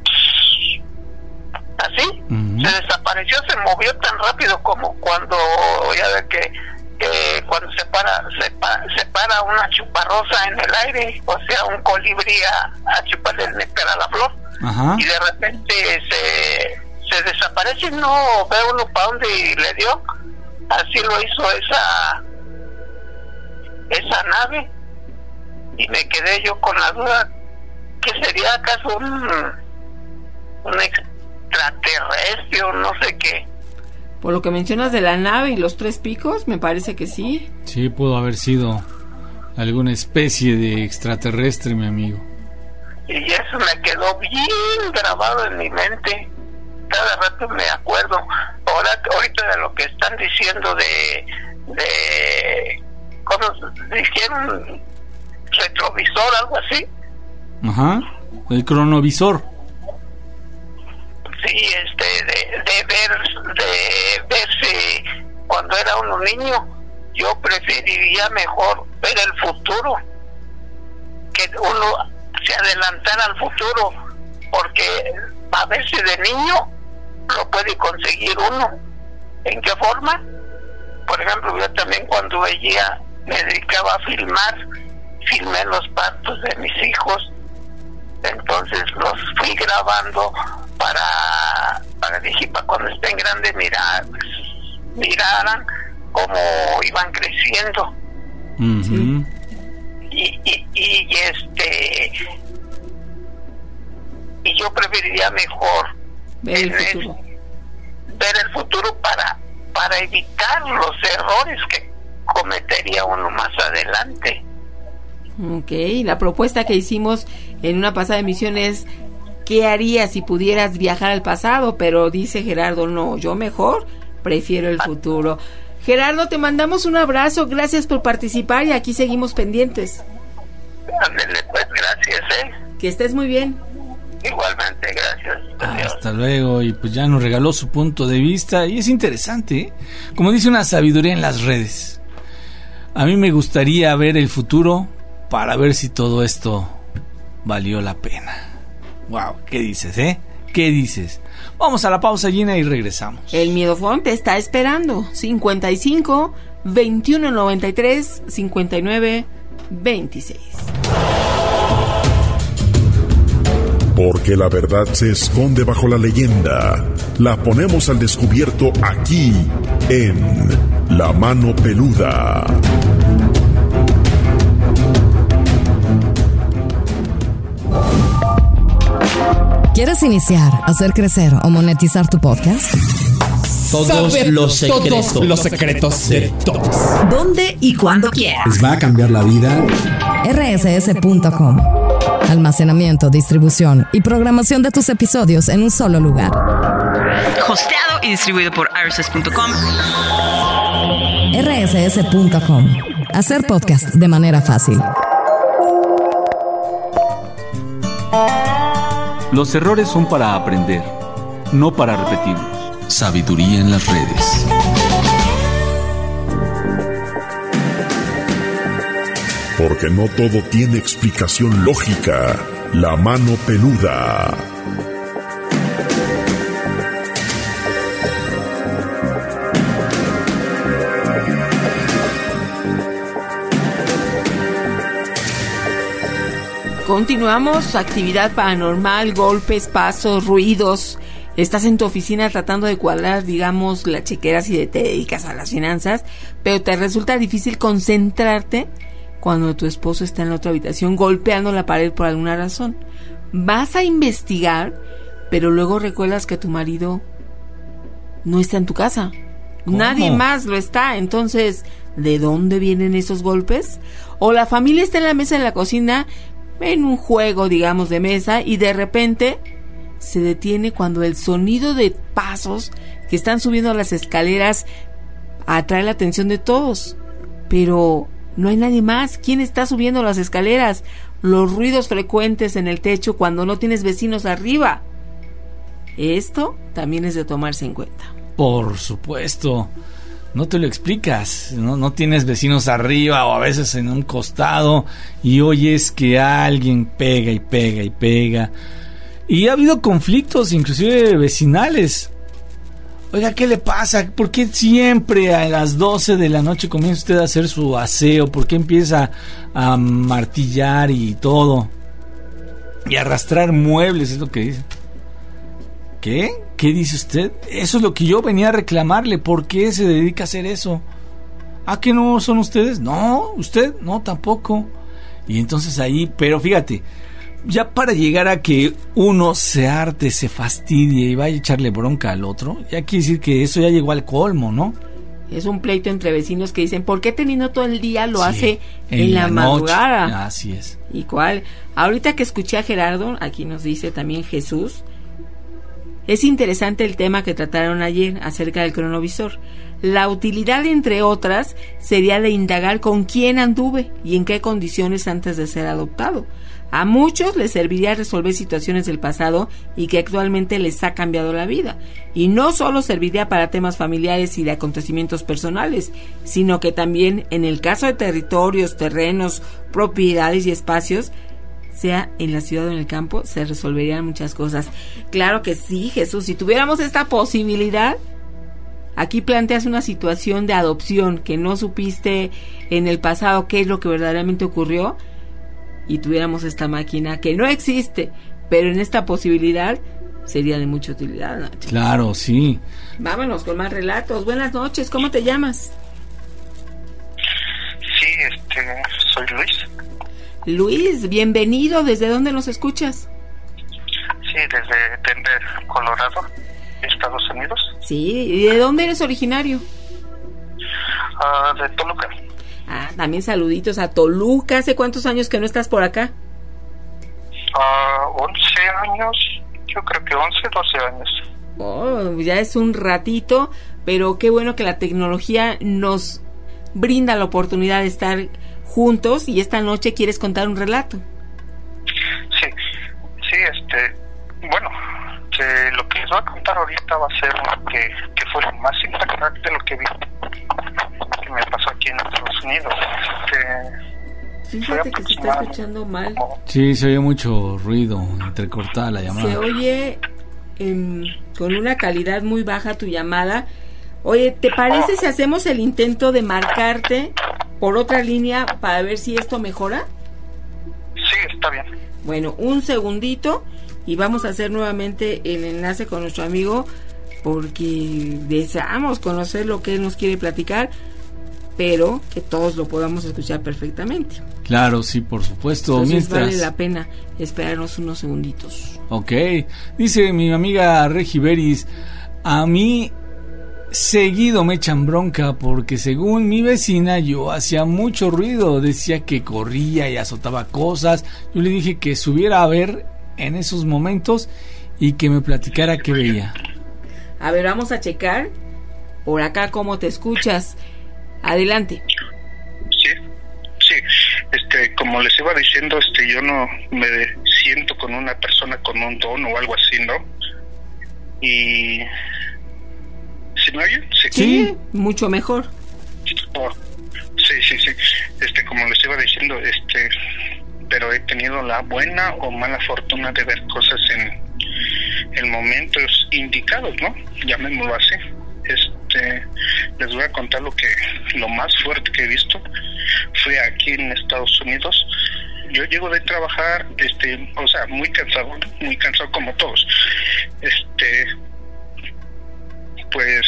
así, uh-huh. se desapareció, se movió tan rápido como cuando ya ve que, que cuando se para se, pa, se para una chuparrosa en el aire, o sea, un colibrí a, a chuparle el néctar a la flor, uh-huh. y de repente se se desaparece y no veo uno para dónde le dio. Así lo hizo esa esa nave, y me quedé yo con la duda, ¿qué sería acaso un un extraterrestre o no sé qué. Por lo que mencionas de la nave y los tres picos, me parece que sí. Sí, pudo haber sido alguna especie de extraterrestre, mi amigo. Y eso me quedó bien grabado en mi mente. Cada rato me acuerdo. Ahora, ahorita de lo que están diciendo de, de ¿cómo dijeron? Retrovisor, algo así. Ajá, el cronovisor. Sí, este, de, de ver, de verse cuando era uno niño. Yo preferiría mejor ver el futuro, que uno se adelantara al futuro, porque a veces de niño lo puede conseguir uno. ¿En qué forma? Por ejemplo, yo también cuando veía, me dedicaba a filmar, filmé los partos de mis hijos, entonces los fui grabando para, para dije, para cuando estén grandes mirar, miraran cómo iban creciendo. Uh-huh. y, y, y este y yo preferiría mejor ver el futuro, el, ver el futuro para para evitar los errores que cometería uno más adelante. Ok, la propuesta que hicimos en una pasada emisión es ¿qué harías si pudieras viajar al pasado? Pero dice Gerardo, no, yo mejor prefiero el futuro. Gerardo, te mandamos un abrazo, gracias por participar y aquí seguimos pendientes. Ándale, pues, gracias, ¿eh? Que estés muy bien. Igualmente, gracias. Adiós. Hasta luego, y pues ya nos regaló su punto de vista y es interesante, ¿eh? Como dice una sabiduría en las redes. A mí me gustaría ver el futuro para ver si todo esto valió la pena. Wow, ¿qué dices, eh? ¿Qué dices? Vamos a la pausa, Gina, y regresamos. El Miedofón te está esperando. cincuenta y cinco, veintiuno noventa y tres, cincuenta y nueve, veintiséis. Porque la verdad se esconde bajo la leyenda. La ponemos al descubierto aquí, en La Mano Peluda. ¿Quieres iniciar, hacer crecer o monetizar tu podcast? Todos Saber los secretos, todos los secretos de todos. ¿Dónde y cuándo quieras? ¿Les va a cambiar la vida? R S S punto com. Almacenamiento, distribución y programación de tus episodios en un solo lugar. Hosteado y distribuido por R S S punto com. R S S punto com. Hacer podcast de manera fácil. Los errores son para aprender, no para repetirlos. Sabiduría en las redes. Porque no todo tiene explicación lógica. La Mano Peluda. Continuamos, actividad paranormal, golpes, pasos, ruidos. Estás en tu oficina tratando de cuadrar, digamos, la chequera si te dedicas a las finanzas, pero te resulta difícil concentrarte cuando tu esposo está en la otra habitación golpeando la pared por alguna razón. Vas a investigar, pero luego recuerdas que tu marido no está en tu casa. ¿Cómo? Nadie más lo está. Entonces, ¿de dónde vienen esos golpes? O la familia está en la mesa de la cocina en un juego, digamos, de mesa, y de repente se detiene cuando el sonido de pasos que están subiendo las escaleras atrae la atención de todos, pero no hay nadie más. ¿Quién está subiendo las escaleras? Los ruidos frecuentes en el techo cuando no tienes vecinos arriba. Esto también es de tomarse en cuenta. Por supuesto. No te lo explicas, ¿no? No tienes vecinos arriba o a veces en un costado y oyes que alguien pega y pega y pega. Y ha habido conflictos, inclusive vecinales. Oiga, ¿qué le pasa? ¿Por qué siempre a las doce de la noche comienza usted a hacer su aseo? ¿Por qué empieza a martillar y todo? Y arrastrar muebles, es lo que dice. ¿Qué? ¿Qué dice usted? Eso es lo que yo venía a reclamarle. ¿Por qué se dedica a hacer eso? ¿Ah, que no son ustedes? No, usted no, tampoco. Y entonces ahí, pero fíjate, ya para llegar a que uno se harte, se fastidie y vaya a echarle bronca al otro, ya quiere decir que eso ya llegó al colmo, ¿no? Es un pleito entre vecinos que dicen, ¿por qué teniendo todo el día lo sí, hace en, en la, la madrugada? Noche. Así es. ¿Y cuál? Ahorita que escuché a Gerardo, aquí nos dice también Jesús, es interesante el tema que trataron ayer acerca del cronovisor. La utilidad, entre otras, sería de indagar con quién anduve y en qué condiciones antes de ser adoptado. A muchos les serviría resolver situaciones del pasado y que actualmente les ha cambiado la vida. Y no solo serviría para temas familiares y de acontecimientos personales, sino que también en el caso de territorios, terrenos, propiedades y espacios, sea en la ciudad o en el campo, se resolverían muchas cosas. Claro que sí, Jesús, si tuviéramos esta posibilidad, aquí planteas una situación de adopción que no supiste en el pasado qué es lo que verdaderamente ocurrió, y tuviéramos esta máquina que no existe, pero en esta posibilidad sería de mucha utilidad, Nacho. Claro, sí. Vámonos con más relatos. Buenas noches, ¿cómo te llamas? Sí, este, soy Luis. Luis, bienvenido. ¿Desde dónde nos escuchas? Sí, desde Denver, Colorado, Estados Unidos. Sí, ¿y de dónde eres originario? Uh, de Toluca. Ah, también saluditos a Toluca. ¿Hace cuántos años que no estás por acá? Uh, once años, yo creo que once, doce años. Oh, ya es un ratito, pero qué bueno que la tecnología nos brinda la oportunidad de estar juntos, y esta noche quieres contar un relato. Sí, sí, este, bueno, que lo que les voy a contar ahorita va a ser lo que, que fue lo más impactante de lo que vi, que me pasó aquí en Estados Unidos. Que Fíjate que se está escuchando mal. Sí, se oye mucho ruido, entrecortada la llamada. Se oye eh, con una calidad muy baja tu llamada. Oye, ¿te parece si hacemos el intento de marcarte por otra línea para ver si esto mejora? Sí, está bien. Bueno, un segundito y vamos a hacer nuevamente el enlace con nuestro amigo, porque deseamos conocer lo que él nos quiere platicar, pero que todos lo podamos escuchar perfectamente. Claro, sí, por supuesto. Entonces Mientras... vale la pena esperarnos unos segunditos. Ok, dice mi amiga Regi Beris, a mí seguido me echan bronca porque según mi vecina yo hacía mucho ruido, decía que corría y azotaba cosas. Yo le dije que subiera a ver en esos momentos y que me platicara qué veía. A ver, vamos a checar por acá cómo te escuchas. Adelante. Sí, sí, este, como les iba diciendo, este, yo no me siento con una persona con un don o algo así, ¿no? Y... ¿sí me oyen? Sí. Sí, mucho mejor. Oh, sí, sí, sí. Este, como les iba diciendo, este, pero he tenido la buena o mala fortuna de ver cosas en, en momentos indicados, ¿no? Llamémoslo así. Este, les voy a contar lo que, lo más fuerte que he visto fue aquí en Estados Unidos. Yo llego de trabajar, este, o sea, muy cansado, muy cansado como todos. Este, pues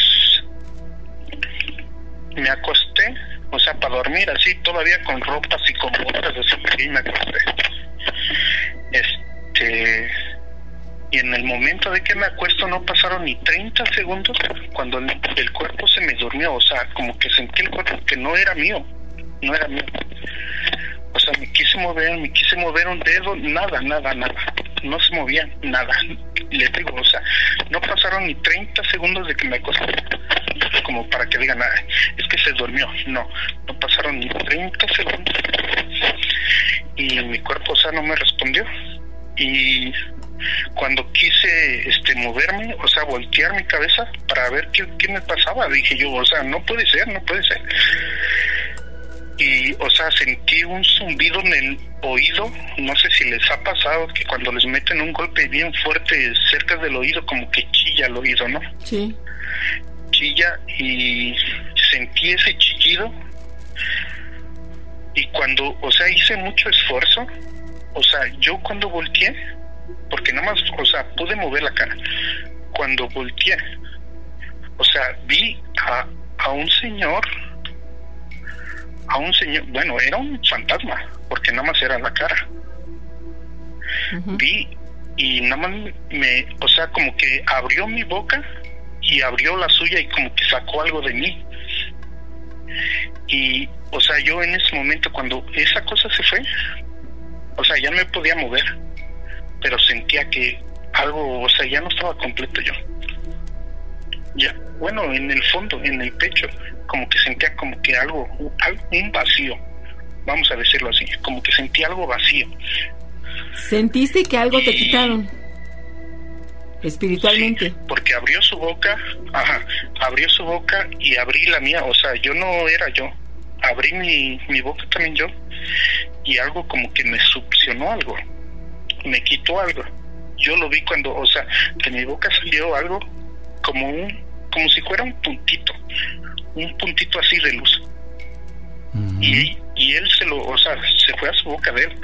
me acosté, o sea, para dormir así, todavía con ropas y con botas así, y me acosté. Este, y en el momento de que me acuesto no pasaron ni treinta segundos cuando el, el cuerpo se me durmió, o sea, como que sentí el cuerpo que no era mío, no era mío. O sea, me quise mover, me quise mover un dedo, nada, nada, nada. No se movía nada. Les digo, o sea, no pasaron ni treinta segundos de que me acosté. Como para que digan, ah, es que se durmió. No, no pasaron ni treinta segundos. Y mi cuerpo, o sea, no me respondió. Y cuando quise este moverme, o sea, voltear mi cabeza para ver qué, qué me pasaba, dije yo, o sea, no puede ser, no puede ser. Y, o sea, sentí un zumbido en el oído, no sé si les ha pasado que cuando les meten un golpe bien fuerte cerca del oído, como que chilla el oído, ¿no? Sí. Chilla, y sentí ese chillido, y cuando, o sea, hice mucho esfuerzo, o sea, yo cuando volteé, porque nada más, o sea, pude mover la cara, cuando volteé, o sea, vi a, a un señor, a un señor, bueno, era un fantasma, porque nada más era la cara. Uh-huh. Vi y nada más me, o sea, como que abrió mi boca y abrió la suya y como que sacó algo de mí. Y, o sea, yo en ese momento cuando esa cosa se fue, o sea, ya me podía mover, pero sentía que algo, o sea, ya no estaba completo yo. Ya, bueno, en el fondo, en el pecho, como que sentía como que algo, un vacío, vamos a decirlo así, como que sentía algo vacío. ¿Sentiste que algo te quitaron? Espiritualmente. Sí, porque abrió su boca, ajá, abrió su boca y abrí la mía, o sea, yo no era yo, abrí mi, mi boca también yo, y algo como que me succionó algo, me quitó algo. Yo lo vi cuando, o sea, de mi boca salió algo como un, como si fuera un puntito, un puntito así de luz. Uh-huh. Y, y él se lo, o sea, se fue a su boca de él.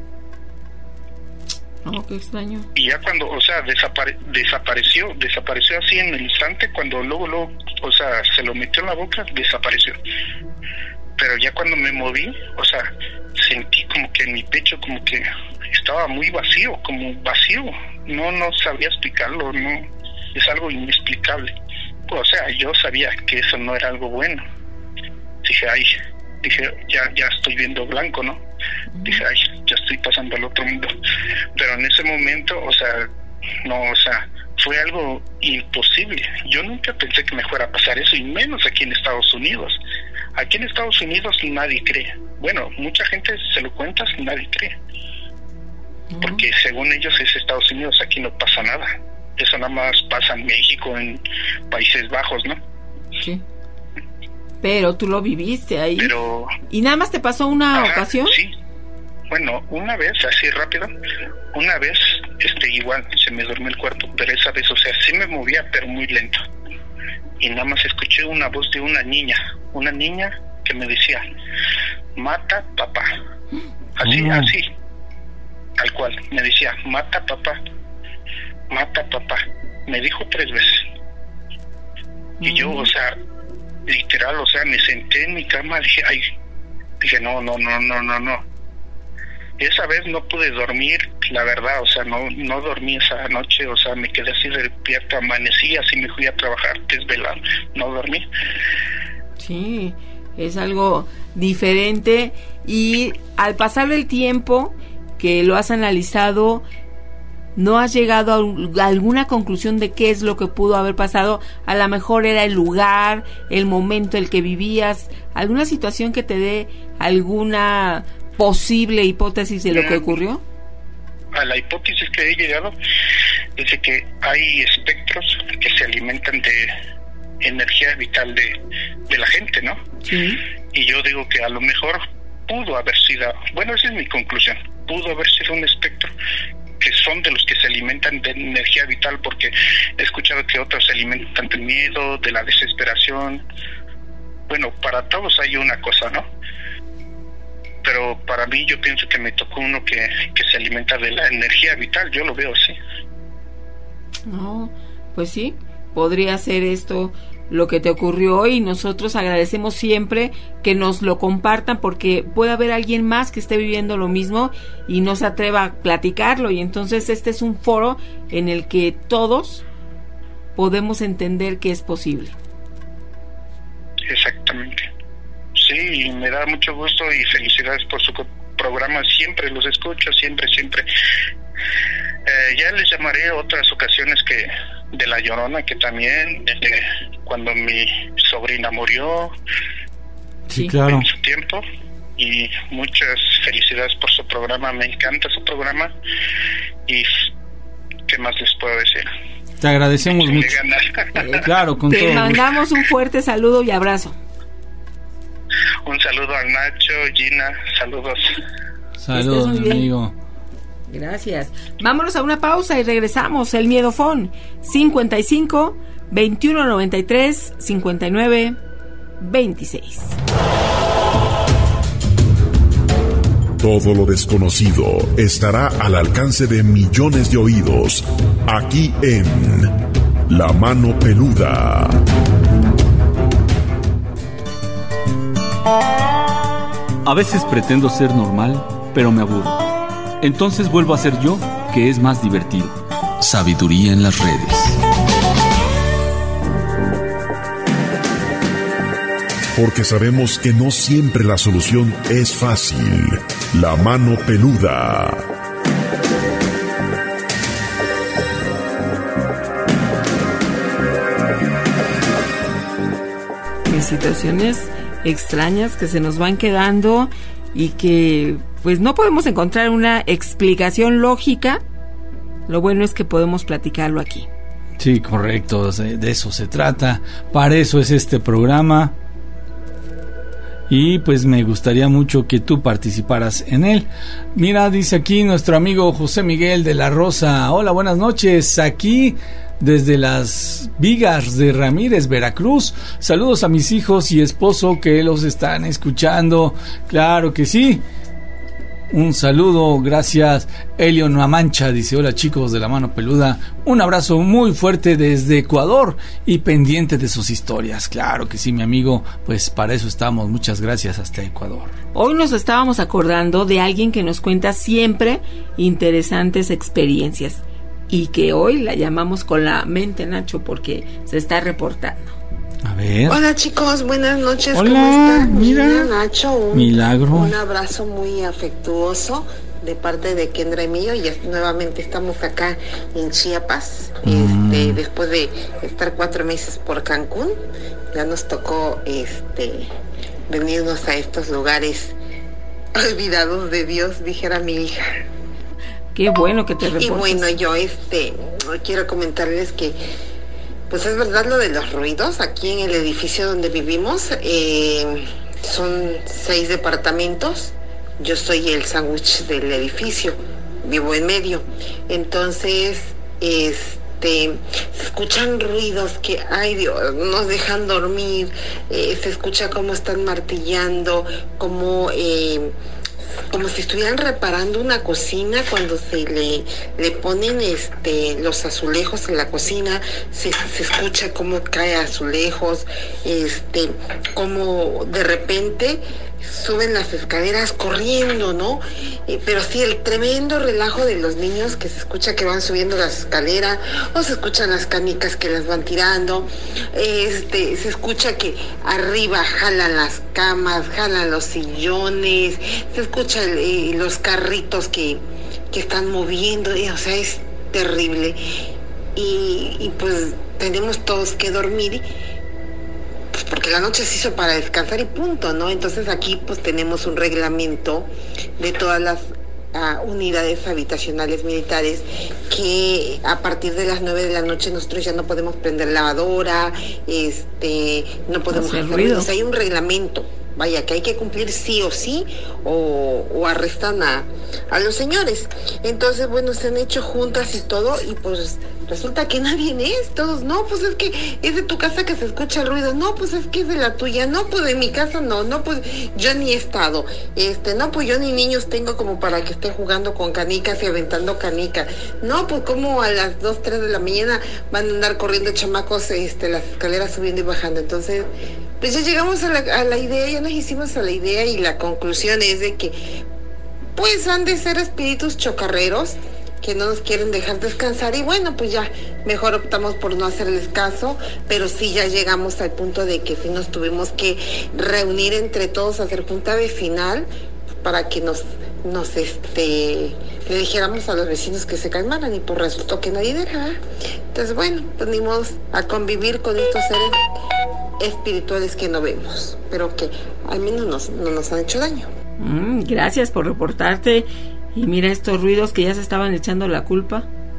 Oh, qué extraño. Y ya cuando, o sea, desapare- desapareció, desapareció así en el instante, cuando luego, luego, o sea, se lo metió en la boca, desapareció. Pero ya cuando me moví, o sea, sentí como que en mi pecho como que estaba muy vacío, como vacío. No, no sabía explicarlo, no, es algo inexplicable. Pues, o sea, yo sabía que eso no era algo bueno. Dije, ay, dije, ya, ya estoy viendo blanco, ¿no? Dije, ay, ya estoy pasando al otro mundo. Pero en ese momento, o sea, no, o sea, fue algo imposible. Yo nunca pensé que me fuera a pasar eso, y menos aquí en Estados Unidos. Aquí en Estados Unidos nadie cree. Bueno, mucha gente se lo cuenta y nadie cree. Porque según ellos es Estados Unidos, aquí no pasa nada. Eso nada más pasa en México, en Países Bajos, ¿no? Sí. Pero tú lo viviste ahí. Pero... ¿Y nada más te pasó una Ajá, ocasión? Sí. Bueno, una vez, así rápido, una vez, este, igual, se me durmió el cuerpo, pero esa vez, o sea, sí me movía, pero muy lento. Y nada más escuché una voz de una niña, una niña que me decía, mata papá. Así, oh. así, tal cual, me decía, mata papá, mata papá. Me dijo tres veces. Y mm. yo, o sea, literal, o sea, me senté en mi cama, dije, ay, dije, no, no, no, no, no, no. Esa vez no pude dormir, la verdad, o sea, no no dormí esa noche, o sea, me quedé así despierto, amanecí, así me fui a trabajar desvelado, no dormí. Sí, es algo diferente, y al pasar del tiempo que lo has analizado, ¿no has llegado a alguna conclusión de qué es lo que pudo haber pasado? A lo mejor era el lugar, el momento en el que vivías, alguna situación que te dé alguna posible hipótesis de lo que ocurrió. A la hipótesis que he llegado es de que hay espectros que se alimentan de energía vital de, de la gente, ¿no? Sí. Y yo digo que a lo mejor pudo haber sido, bueno, esa es mi conclusión, pudo haber sido un espectro que son de los que se alimentan de energía vital, porque he escuchado que otros se alimentan del miedo, de la desesperación. Bueno, para todos hay una cosa, ¿no? Pero para mí yo pienso que me tocó uno que, que se alimenta de la energía vital, yo lo veo así. No, pues sí, podría ser esto lo que te ocurrió, y nosotros agradecemos siempre que nos lo compartan, porque puede haber alguien más que esté viviendo lo mismo y no se atreva a platicarlo, y entonces este es un foro en el que todos podemos entender que es posible. Exactamente. Sí, me da mucho gusto y felicidades por su programa, siempre los escucho, siempre, siempre. Eh, ya les llamaré otras ocasiones que de La Llorona, que también desde cuando mi sobrina murió, sí, claro, en su tiempo. Y muchas felicidades por su programa, me encanta su programa. Y ¿qué más les puedo decir? Te agradecemos mucho. Claro, con Te todo mandamos gusto. Un fuerte saludo y abrazo. Un saludo a Nacho, Gina, saludos. Saludos, amigo. Gracias. Vámonos a una pausa y regresamos. El Miedofón cincuenta y cinco, veintiuno noventa y tres, cincuenta y nueve, veintiséis. Todo lo desconocido estará al alcance de millones de oídos, aquí en La Mano Peluda. A veces pretendo ser normal, pero me aburro. Entonces vuelvo a ser yo, porque es más divertido. Sabiduría en las redes. Porque sabemos que no siempre la solución es fácil. La mano peluda. En situaciones extrañas que se nos van quedando y que pues no podemos encontrar una explicación lógica. Lo bueno es que podemos platicarlo aquí. Sí, correcto, de eso se trata. Para eso es este programa. Y pues me gustaría mucho que tú participaras en él. Mira, dice aquí nuestro amigo José Miguel de la Rosa. Hola, buenas noches. Aquí desde las Vigas de Ramírez, Veracruz. Saludos a mis hijos y esposo que los están escuchando. Claro que sí. Un saludo, gracias. Elio Nuamancha dice: hola chicos de la mano peluda, un abrazo muy fuerte desde Ecuador y pendiente de sus historias. Claro que sí, mi amigo, pues para eso estamos. Muchas gracias hasta Ecuador. Hoy nos estábamos acordando de alguien que nos cuenta siempre interesantes experiencias y que hoy la llamamos con la mente Nacho porque se está reportando. A ver. Hola chicos, buenas noches. Hola, ¿cómo están? mira, Mira, Nacho, un, milagro. Un abrazo muy afectuoso de parte de Kendra y mío. Y es, nuevamente estamos acá en Chiapas, mm. este, después de estar cuatro meses por Cancún. Ya nos tocó este venirnos a estos lugares olvidados de Dios, dijera mi hija. Qué bueno que te reportes. Y bueno, yo este quiero comentarles que pues es verdad lo de los ruidos. Aquí en el edificio donde vivimos eh, son seis departamentos. Yo soy el sándwich del edificio, vivo en medio. Entonces, este, se escuchan ruidos que, ay Dios, nos dejan dormir. Eh, se escucha cómo están martillando, cómo eh, como si estuvieran reparando una cocina. Cuando se le, le ponen este los azulejos en la cocina, se, se escucha cómo cae azulejos, este, como de repente suben las escaleras corriendo, ¿no? Eh, pero sí, el tremendo relajo de los niños, que se escucha que van subiendo las escaleras, o se escuchan las canicas que las van tirando, este, se escucha que arriba jalan las camas, jalan los sillones, se escucha el, eh, los carritos que, que están moviendo, y, o sea, es terrible. Y, y pues tenemos todos que dormir, pues porque la noche se hizo para descansar y punto, ¿no? Entonces aquí pues tenemos un reglamento de todas las uh, unidades habitacionales militares, que a partir de las nueve de la noche nosotros ya no podemos prender lavadora, este, no podemos hacer ruido. O sea, hay un reglamento, vaya, que hay que cumplir sí o sí, o, o arrestan a, a los señores. Entonces, bueno, se han hecho juntas y todo, y pues resulta que nadie es, todos, no, pues es que es de tu casa que se escucha el ruido, no, pues es que es de la tuya, no, pues de mi casa no, no, pues yo ni he estado, este, no, pues yo ni niños tengo como para que esté jugando con canicas y aventando canicas, no, pues como a las dos, tres de la mañana van a andar corriendo chamacos, este, las escaleras subiendo y bajando. Entonces, pues ya llegamos a la, a la idea, ya nos hicimos a la idea, y la conclusión es de que pues han de ser espíritus chocarreros que no nos quieren dejar descansar, y bueno, pues ya mejor optamos por no hacerles caso. Pero sí, ya llegamos al punto de que sí nos tuvimos que reunir entre todos, hacer junta vecinal para que nos nos este le dijéramos a los vecinos que se calmaran, y pues resultó que nadie deja. Entonces, bueno, venimos a convivir con estos seres espirituales que no vemos, pero que al menos nos, no nos han hecho daño. Mm, gracias por reportarte. Y mira estos ruidos que ya se estaban echando la culpa.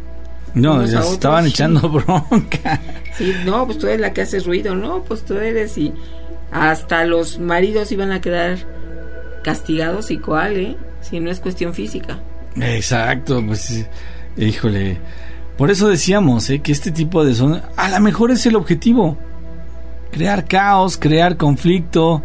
No, ya se estaban echando bronca. Sí, no, pues tú eres la que haces ruido, ¿no? Pues tú eres, y hasta los maridos iban a quedar castigados, y cuál, ¿eh? Si no es cuestión física. Exacto, pues, híjole. Por eso decíamos, ¿eh? Que este tipo de son, a lo mejor es el objetivo. Crear caos, crear conflicto,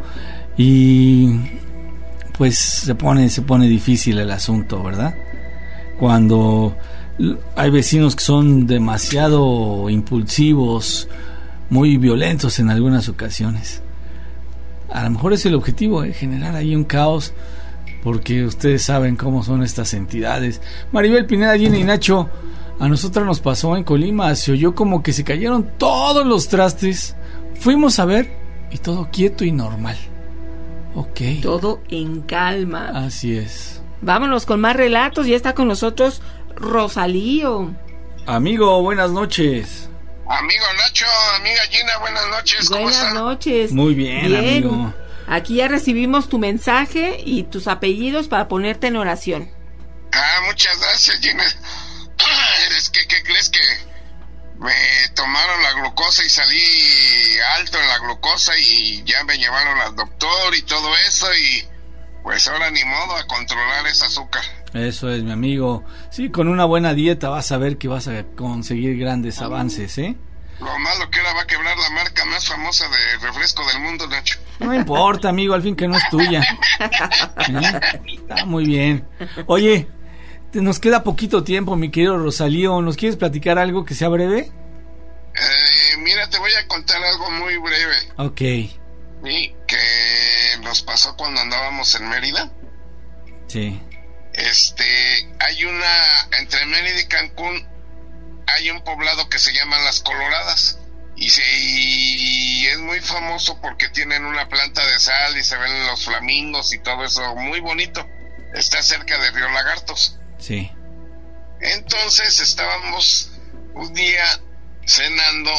y pues se pone, se pone difícil el asunto, ¿verdad? Cuando hay vecinos que son demasiado impulsivos, muy violentos en algunas ocasiones. A lo mejor es el objetivo, ¿eh? Generar ahí un caos porque ustedes saben cómo son estas entidades. Maribel Pineda, Gina y Nacho, a nosotros nos pasó en Colima, se oyó como que se cayeron todos los trastes. Fuimos a ver y todo quieto y normal. Ok. Todo en calma. Así es. Vámonos con más relatos. Ya está con nosotros Rosalío. Amigo, buenas noches. Amigo Nacho, amiga Gina, buenas noches. ¿Cómo Buenas están? noches. Muy bien, bien, amigo. Aquí ya recibimos tu mensaje y tus apellidos para ponerte en oración. Ah, muchas gracias, Gina. Es que, ¿qué crees que me tomaron la glucosa y salí alto en la glucosa y ya me llevaron al doctor y todo eso y pues ahora ni modo a controlar ese azúcar? Eso es, mi amigo. Sí, con una buena dieta vas a ver que vas a conseguir grandes avances, ¿eh? Lo malo que ahora va a quebrar la marca más famosa de refresco del mundo, Nacho. No importa, amigo, al fin que no es tuya. ¿Eh? Está muy bien. Oye, te- nos queda poquito tiempo, mi querido Rosalío. ¿Nos quieres platicar algo que sea breve? Eh, mira, te voy a contar algo muy breve. Ok. Y que nos pasó cuando andábamos en Mérida. Sí. Este, hay una, entre Mérida y Cancún, hay un poblado que se llama Las Coloradas. Y, se, y es muy famoso porque tienen una planta de sal y se ven los flamingos y todo eso, muy bonito. Está cerca de Río Lagartos. Sí. Entonces estábamos un día cenando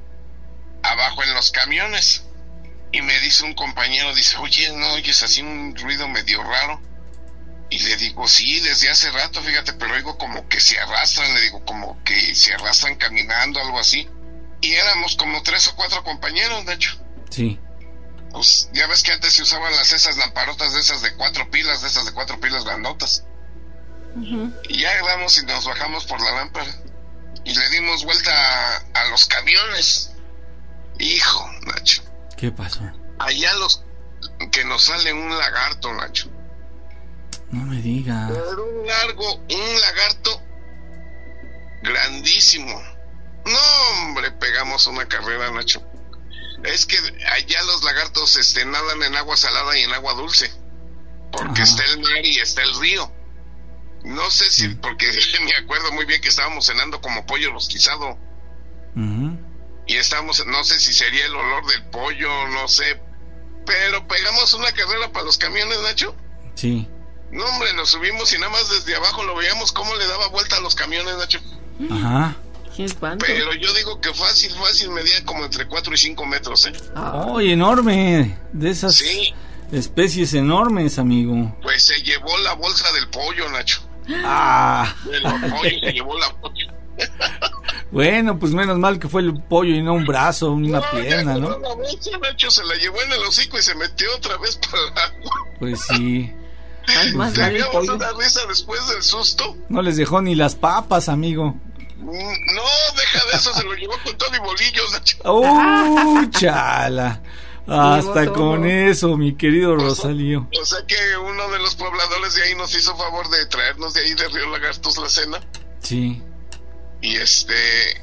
abajo en los camiones y me dice un compañero, dice, oye, ¿no oyes así un ruido medio raro? Y le digo, sí, desde hace rato, fíjate, pero oigo como que se arrastran, le digo, como que se arrastran caminando, algo así. Y éramos como tres o cuatro compañeros, de hecho. Sí. Pues ya ves que antes se usaban las esas lamparotas de esas de cuatro pilas, de esas de cuatro pilas grandotas. Y ya vamos y nos bajamos por la lámpara y le dimos vuelta a, a los camiones. Hijo, Nacho, ¿Qué pasó? allá los que nos sale un lagarto, Nacho. No me digas. Pero un largo, un lagarto grandísimo. No, hombre, pegamos una carrera, Nacho. Es que allá los lagartos este, nadan en agua salada y en agua dulce, porque Ajá. está el mar y está el río. No sé si, porque me acuerdo muy bien que estábamos cenando como pollo rostizado. Ujú. Y estábamos, no sé si sería el olor del pollo, no sé. Pero pegamos una carrera para los camiones, Nacho. Sí. No, hombre, nos subimos y nada más desde abajo lo veíamos cómo le daba vuelta a los camiones, Nacho. Ajá. Qué espanto. Pero yo digo que fácil, fácil, medía como entre cuatro y cinco metros, ¿eh? ¡Ay, enorme! De esas Sí. especies enormes, amigo. Pues se llevó la bolsa del pollo, Nacho. Ah. De los pollos se llevó la bolsa. Bueno, pues menos mal que fue el pollo y no un brazo, una No, pierna, ya ¿no? agarró la bolsa, Nacho, se la llevó en el hocico y se metió otra vez para el agua. Pues sí. más vale el Teníamos pollo. una risa después del susto. No les dejó ni las papas, amigo. Mm, No, deja de eso, se lo llevó con todo y bolillos, Nacho. ¡Uh, chala! Hasta todo. con eso, mi querido Rosalío. O sea que uno de los pobladores de ahí nos hizo favor de traernos de ahí de Río Lagartos la cena. Sí. Y este,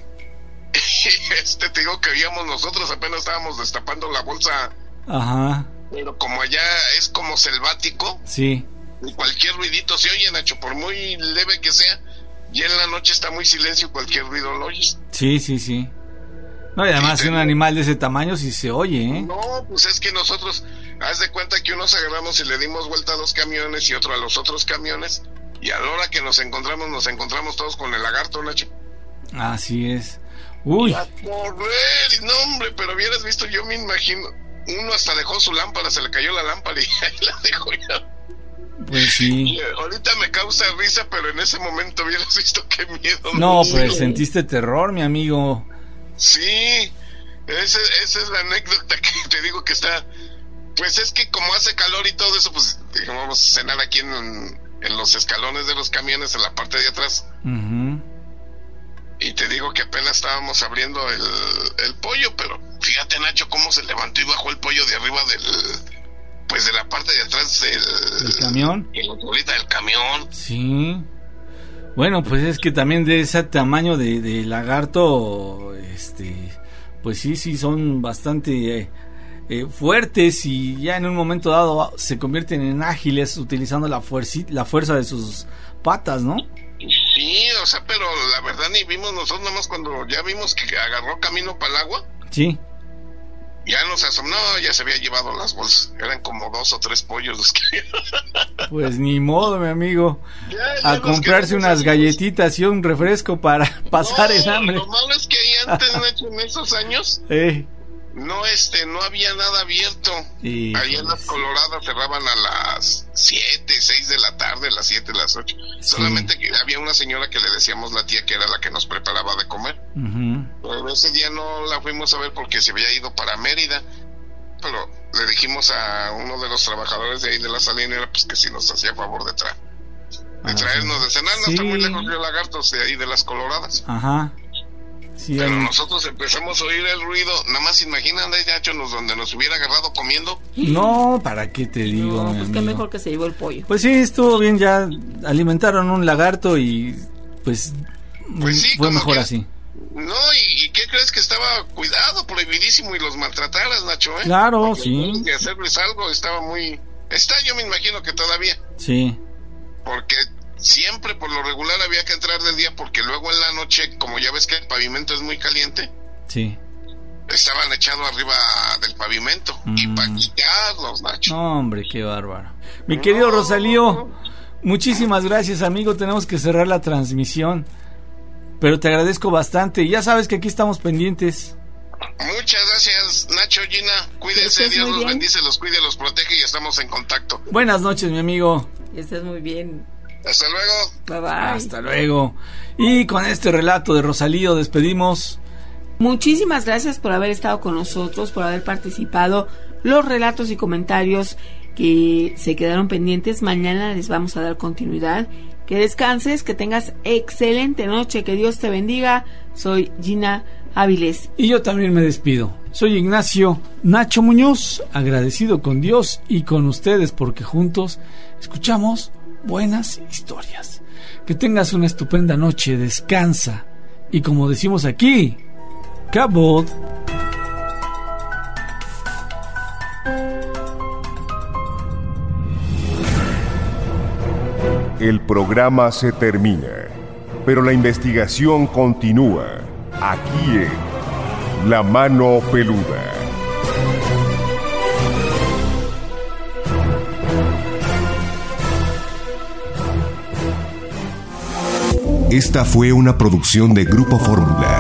este te digo que veíamos nosotros, apenas estábamos destapando la bolsa, Ajá. pero como allá es como selvático, Sí. y cualquier ruidito se oye, Nacho, por muy leve que sea, y en la noche está muy silencio, cualquier ruido lo oyes. Sí, sí, sí. No, y además un animal de ese tamaño sí se oye, ¿eh? No, pues es que nosotros, haz de cuenta que unos agarramos y le dimos vuelta a los camiones y otro a los otros camiones, y a la hora que nos encontramos, nos encontramos todos con el lagarto, Nacho. Así es. Uy. A correr, no, hombre, pero hubieras visto, yo me imagino, uno hasta dejó su lámpara, se le cayó la lámpara y ahí la dejó ya. Pues sí. Y, eh, ahorita me causa risa, pero en ese momento hubieras visto qué miedo. No, pues sentiste terror, mi amigo. Sí, ese, esa es la anécdota que te digo que está, pues es que como hace calor y todo eso, pues dijimos, vamos a cenar aquí en, en los escalones de los camiones, en la parte de atrás. Ujú. Y te digo que apenas estábamos abriendo el, el pollo, pero fíjate, Nacho, cómo se levantó y bajó el pollo de arriba del, pues de la parte de atrás del, ¿El camión? en la bolita del camión. Sí. Bueno, pues es que también de ese tamaño de, de lagarto, este, pues sí, sí son bastante eh, eh, fuertes y ya en un momento dado se convierten en ágiles utilizando la, fuerci- la fuerza de sus patas, ¿no? Sí, o sea, pero la verdad ni vimos nosotros, nomás cuando ya vimos que agarró camino para el agua. Sí. Ya nos asomó, no, ya se había llevado las bolsas. Eran como dos o tres pollos los que había. Pues ni modo, mi amigo. Ya, ya a comprarse unas galletitas y un refresco para pasar no, el hambre. Lo malo es que ahí antes, Nacho, en esos años, eh. no este, no había nada abierto. Y ahí en las Coloradas cerraban a las siete, seis de la tarde, las siete, las ocho. Sí. Solamente que había una señora que le decíamos la tía que era la que nos preparaba de comer. Uh-huh. Pero ese día no la fuimos a ver porque se había ido para Mérida. Pero le dijimos a uno de los trabajadores de ahí de la salinera pues que si nos hacía favor de, tra- de traernos de cenar. No sí. está muy lejos de Lagartos, de ahí de las Coloradas. Ajá. Sí, pero hay... nosotros empezamos a oír el ruido. Nada más imaginan, Nacho, donde nos hubiera agarrado comiendo. No, ¿para qué te digo? No, pues qué mejor que se llevó el pollo. Pues sí, estuvo bien, ya alimentaron un lagarto y pues, pues sí, fue mejor que, así. No, ¿y, ¿y qué crees que estaba cuidado, prohibidísimo y los maltrataras, Nacho? ¿eh? Claro, porque sí. De hacerles algo estaba muy... Está, yo me imagino que todavía. Sí. Porque... siempre por lo regular había que entrar de día porque luego en la noche, como ya ves que el pavimento es muy caliente, sí, estaban echados arriba del pavimento mm. y para quitarlos, Nacho. No, hombre, qué bárbaro. Mi querido no. Rosalío, muchísimas gracias, amigo. Tenemos que cerrar la transmisión, pero te agradezco bastante. Ya sabes que aquí estamos pendientes. Muchas gracias, Nacho, Gina. Cuídense, Dios los bendice, los cuide, los protege y estamos en contacto. Buenas noches, mi amigo. Estás muy bien. Hasta luego. Bye bye. Hasta luego. Y con este relato de Rosalío despedimos. Muchísimas gracias por haber estado con nosotros, por haber participado. Los relatos y comentarios que se quedaron pendientes, mañana les vamos a dar continuidad. Que descanses, que tengas excelente noche, que Dios te bendiga. Soy Gina Áviles. Y yo también me despido. Soy Ignacio Nacho Muñoz, agradecido con Dios y con ustedes porque juntos escuchamos buenas historias. Que tengas una estupenda noche, descansa y como decimos aquí, cabot. El programa se termina, pero la investigación continúa aquí en La Mano Peluda. Esta fue una producción de Grupo Fórmula.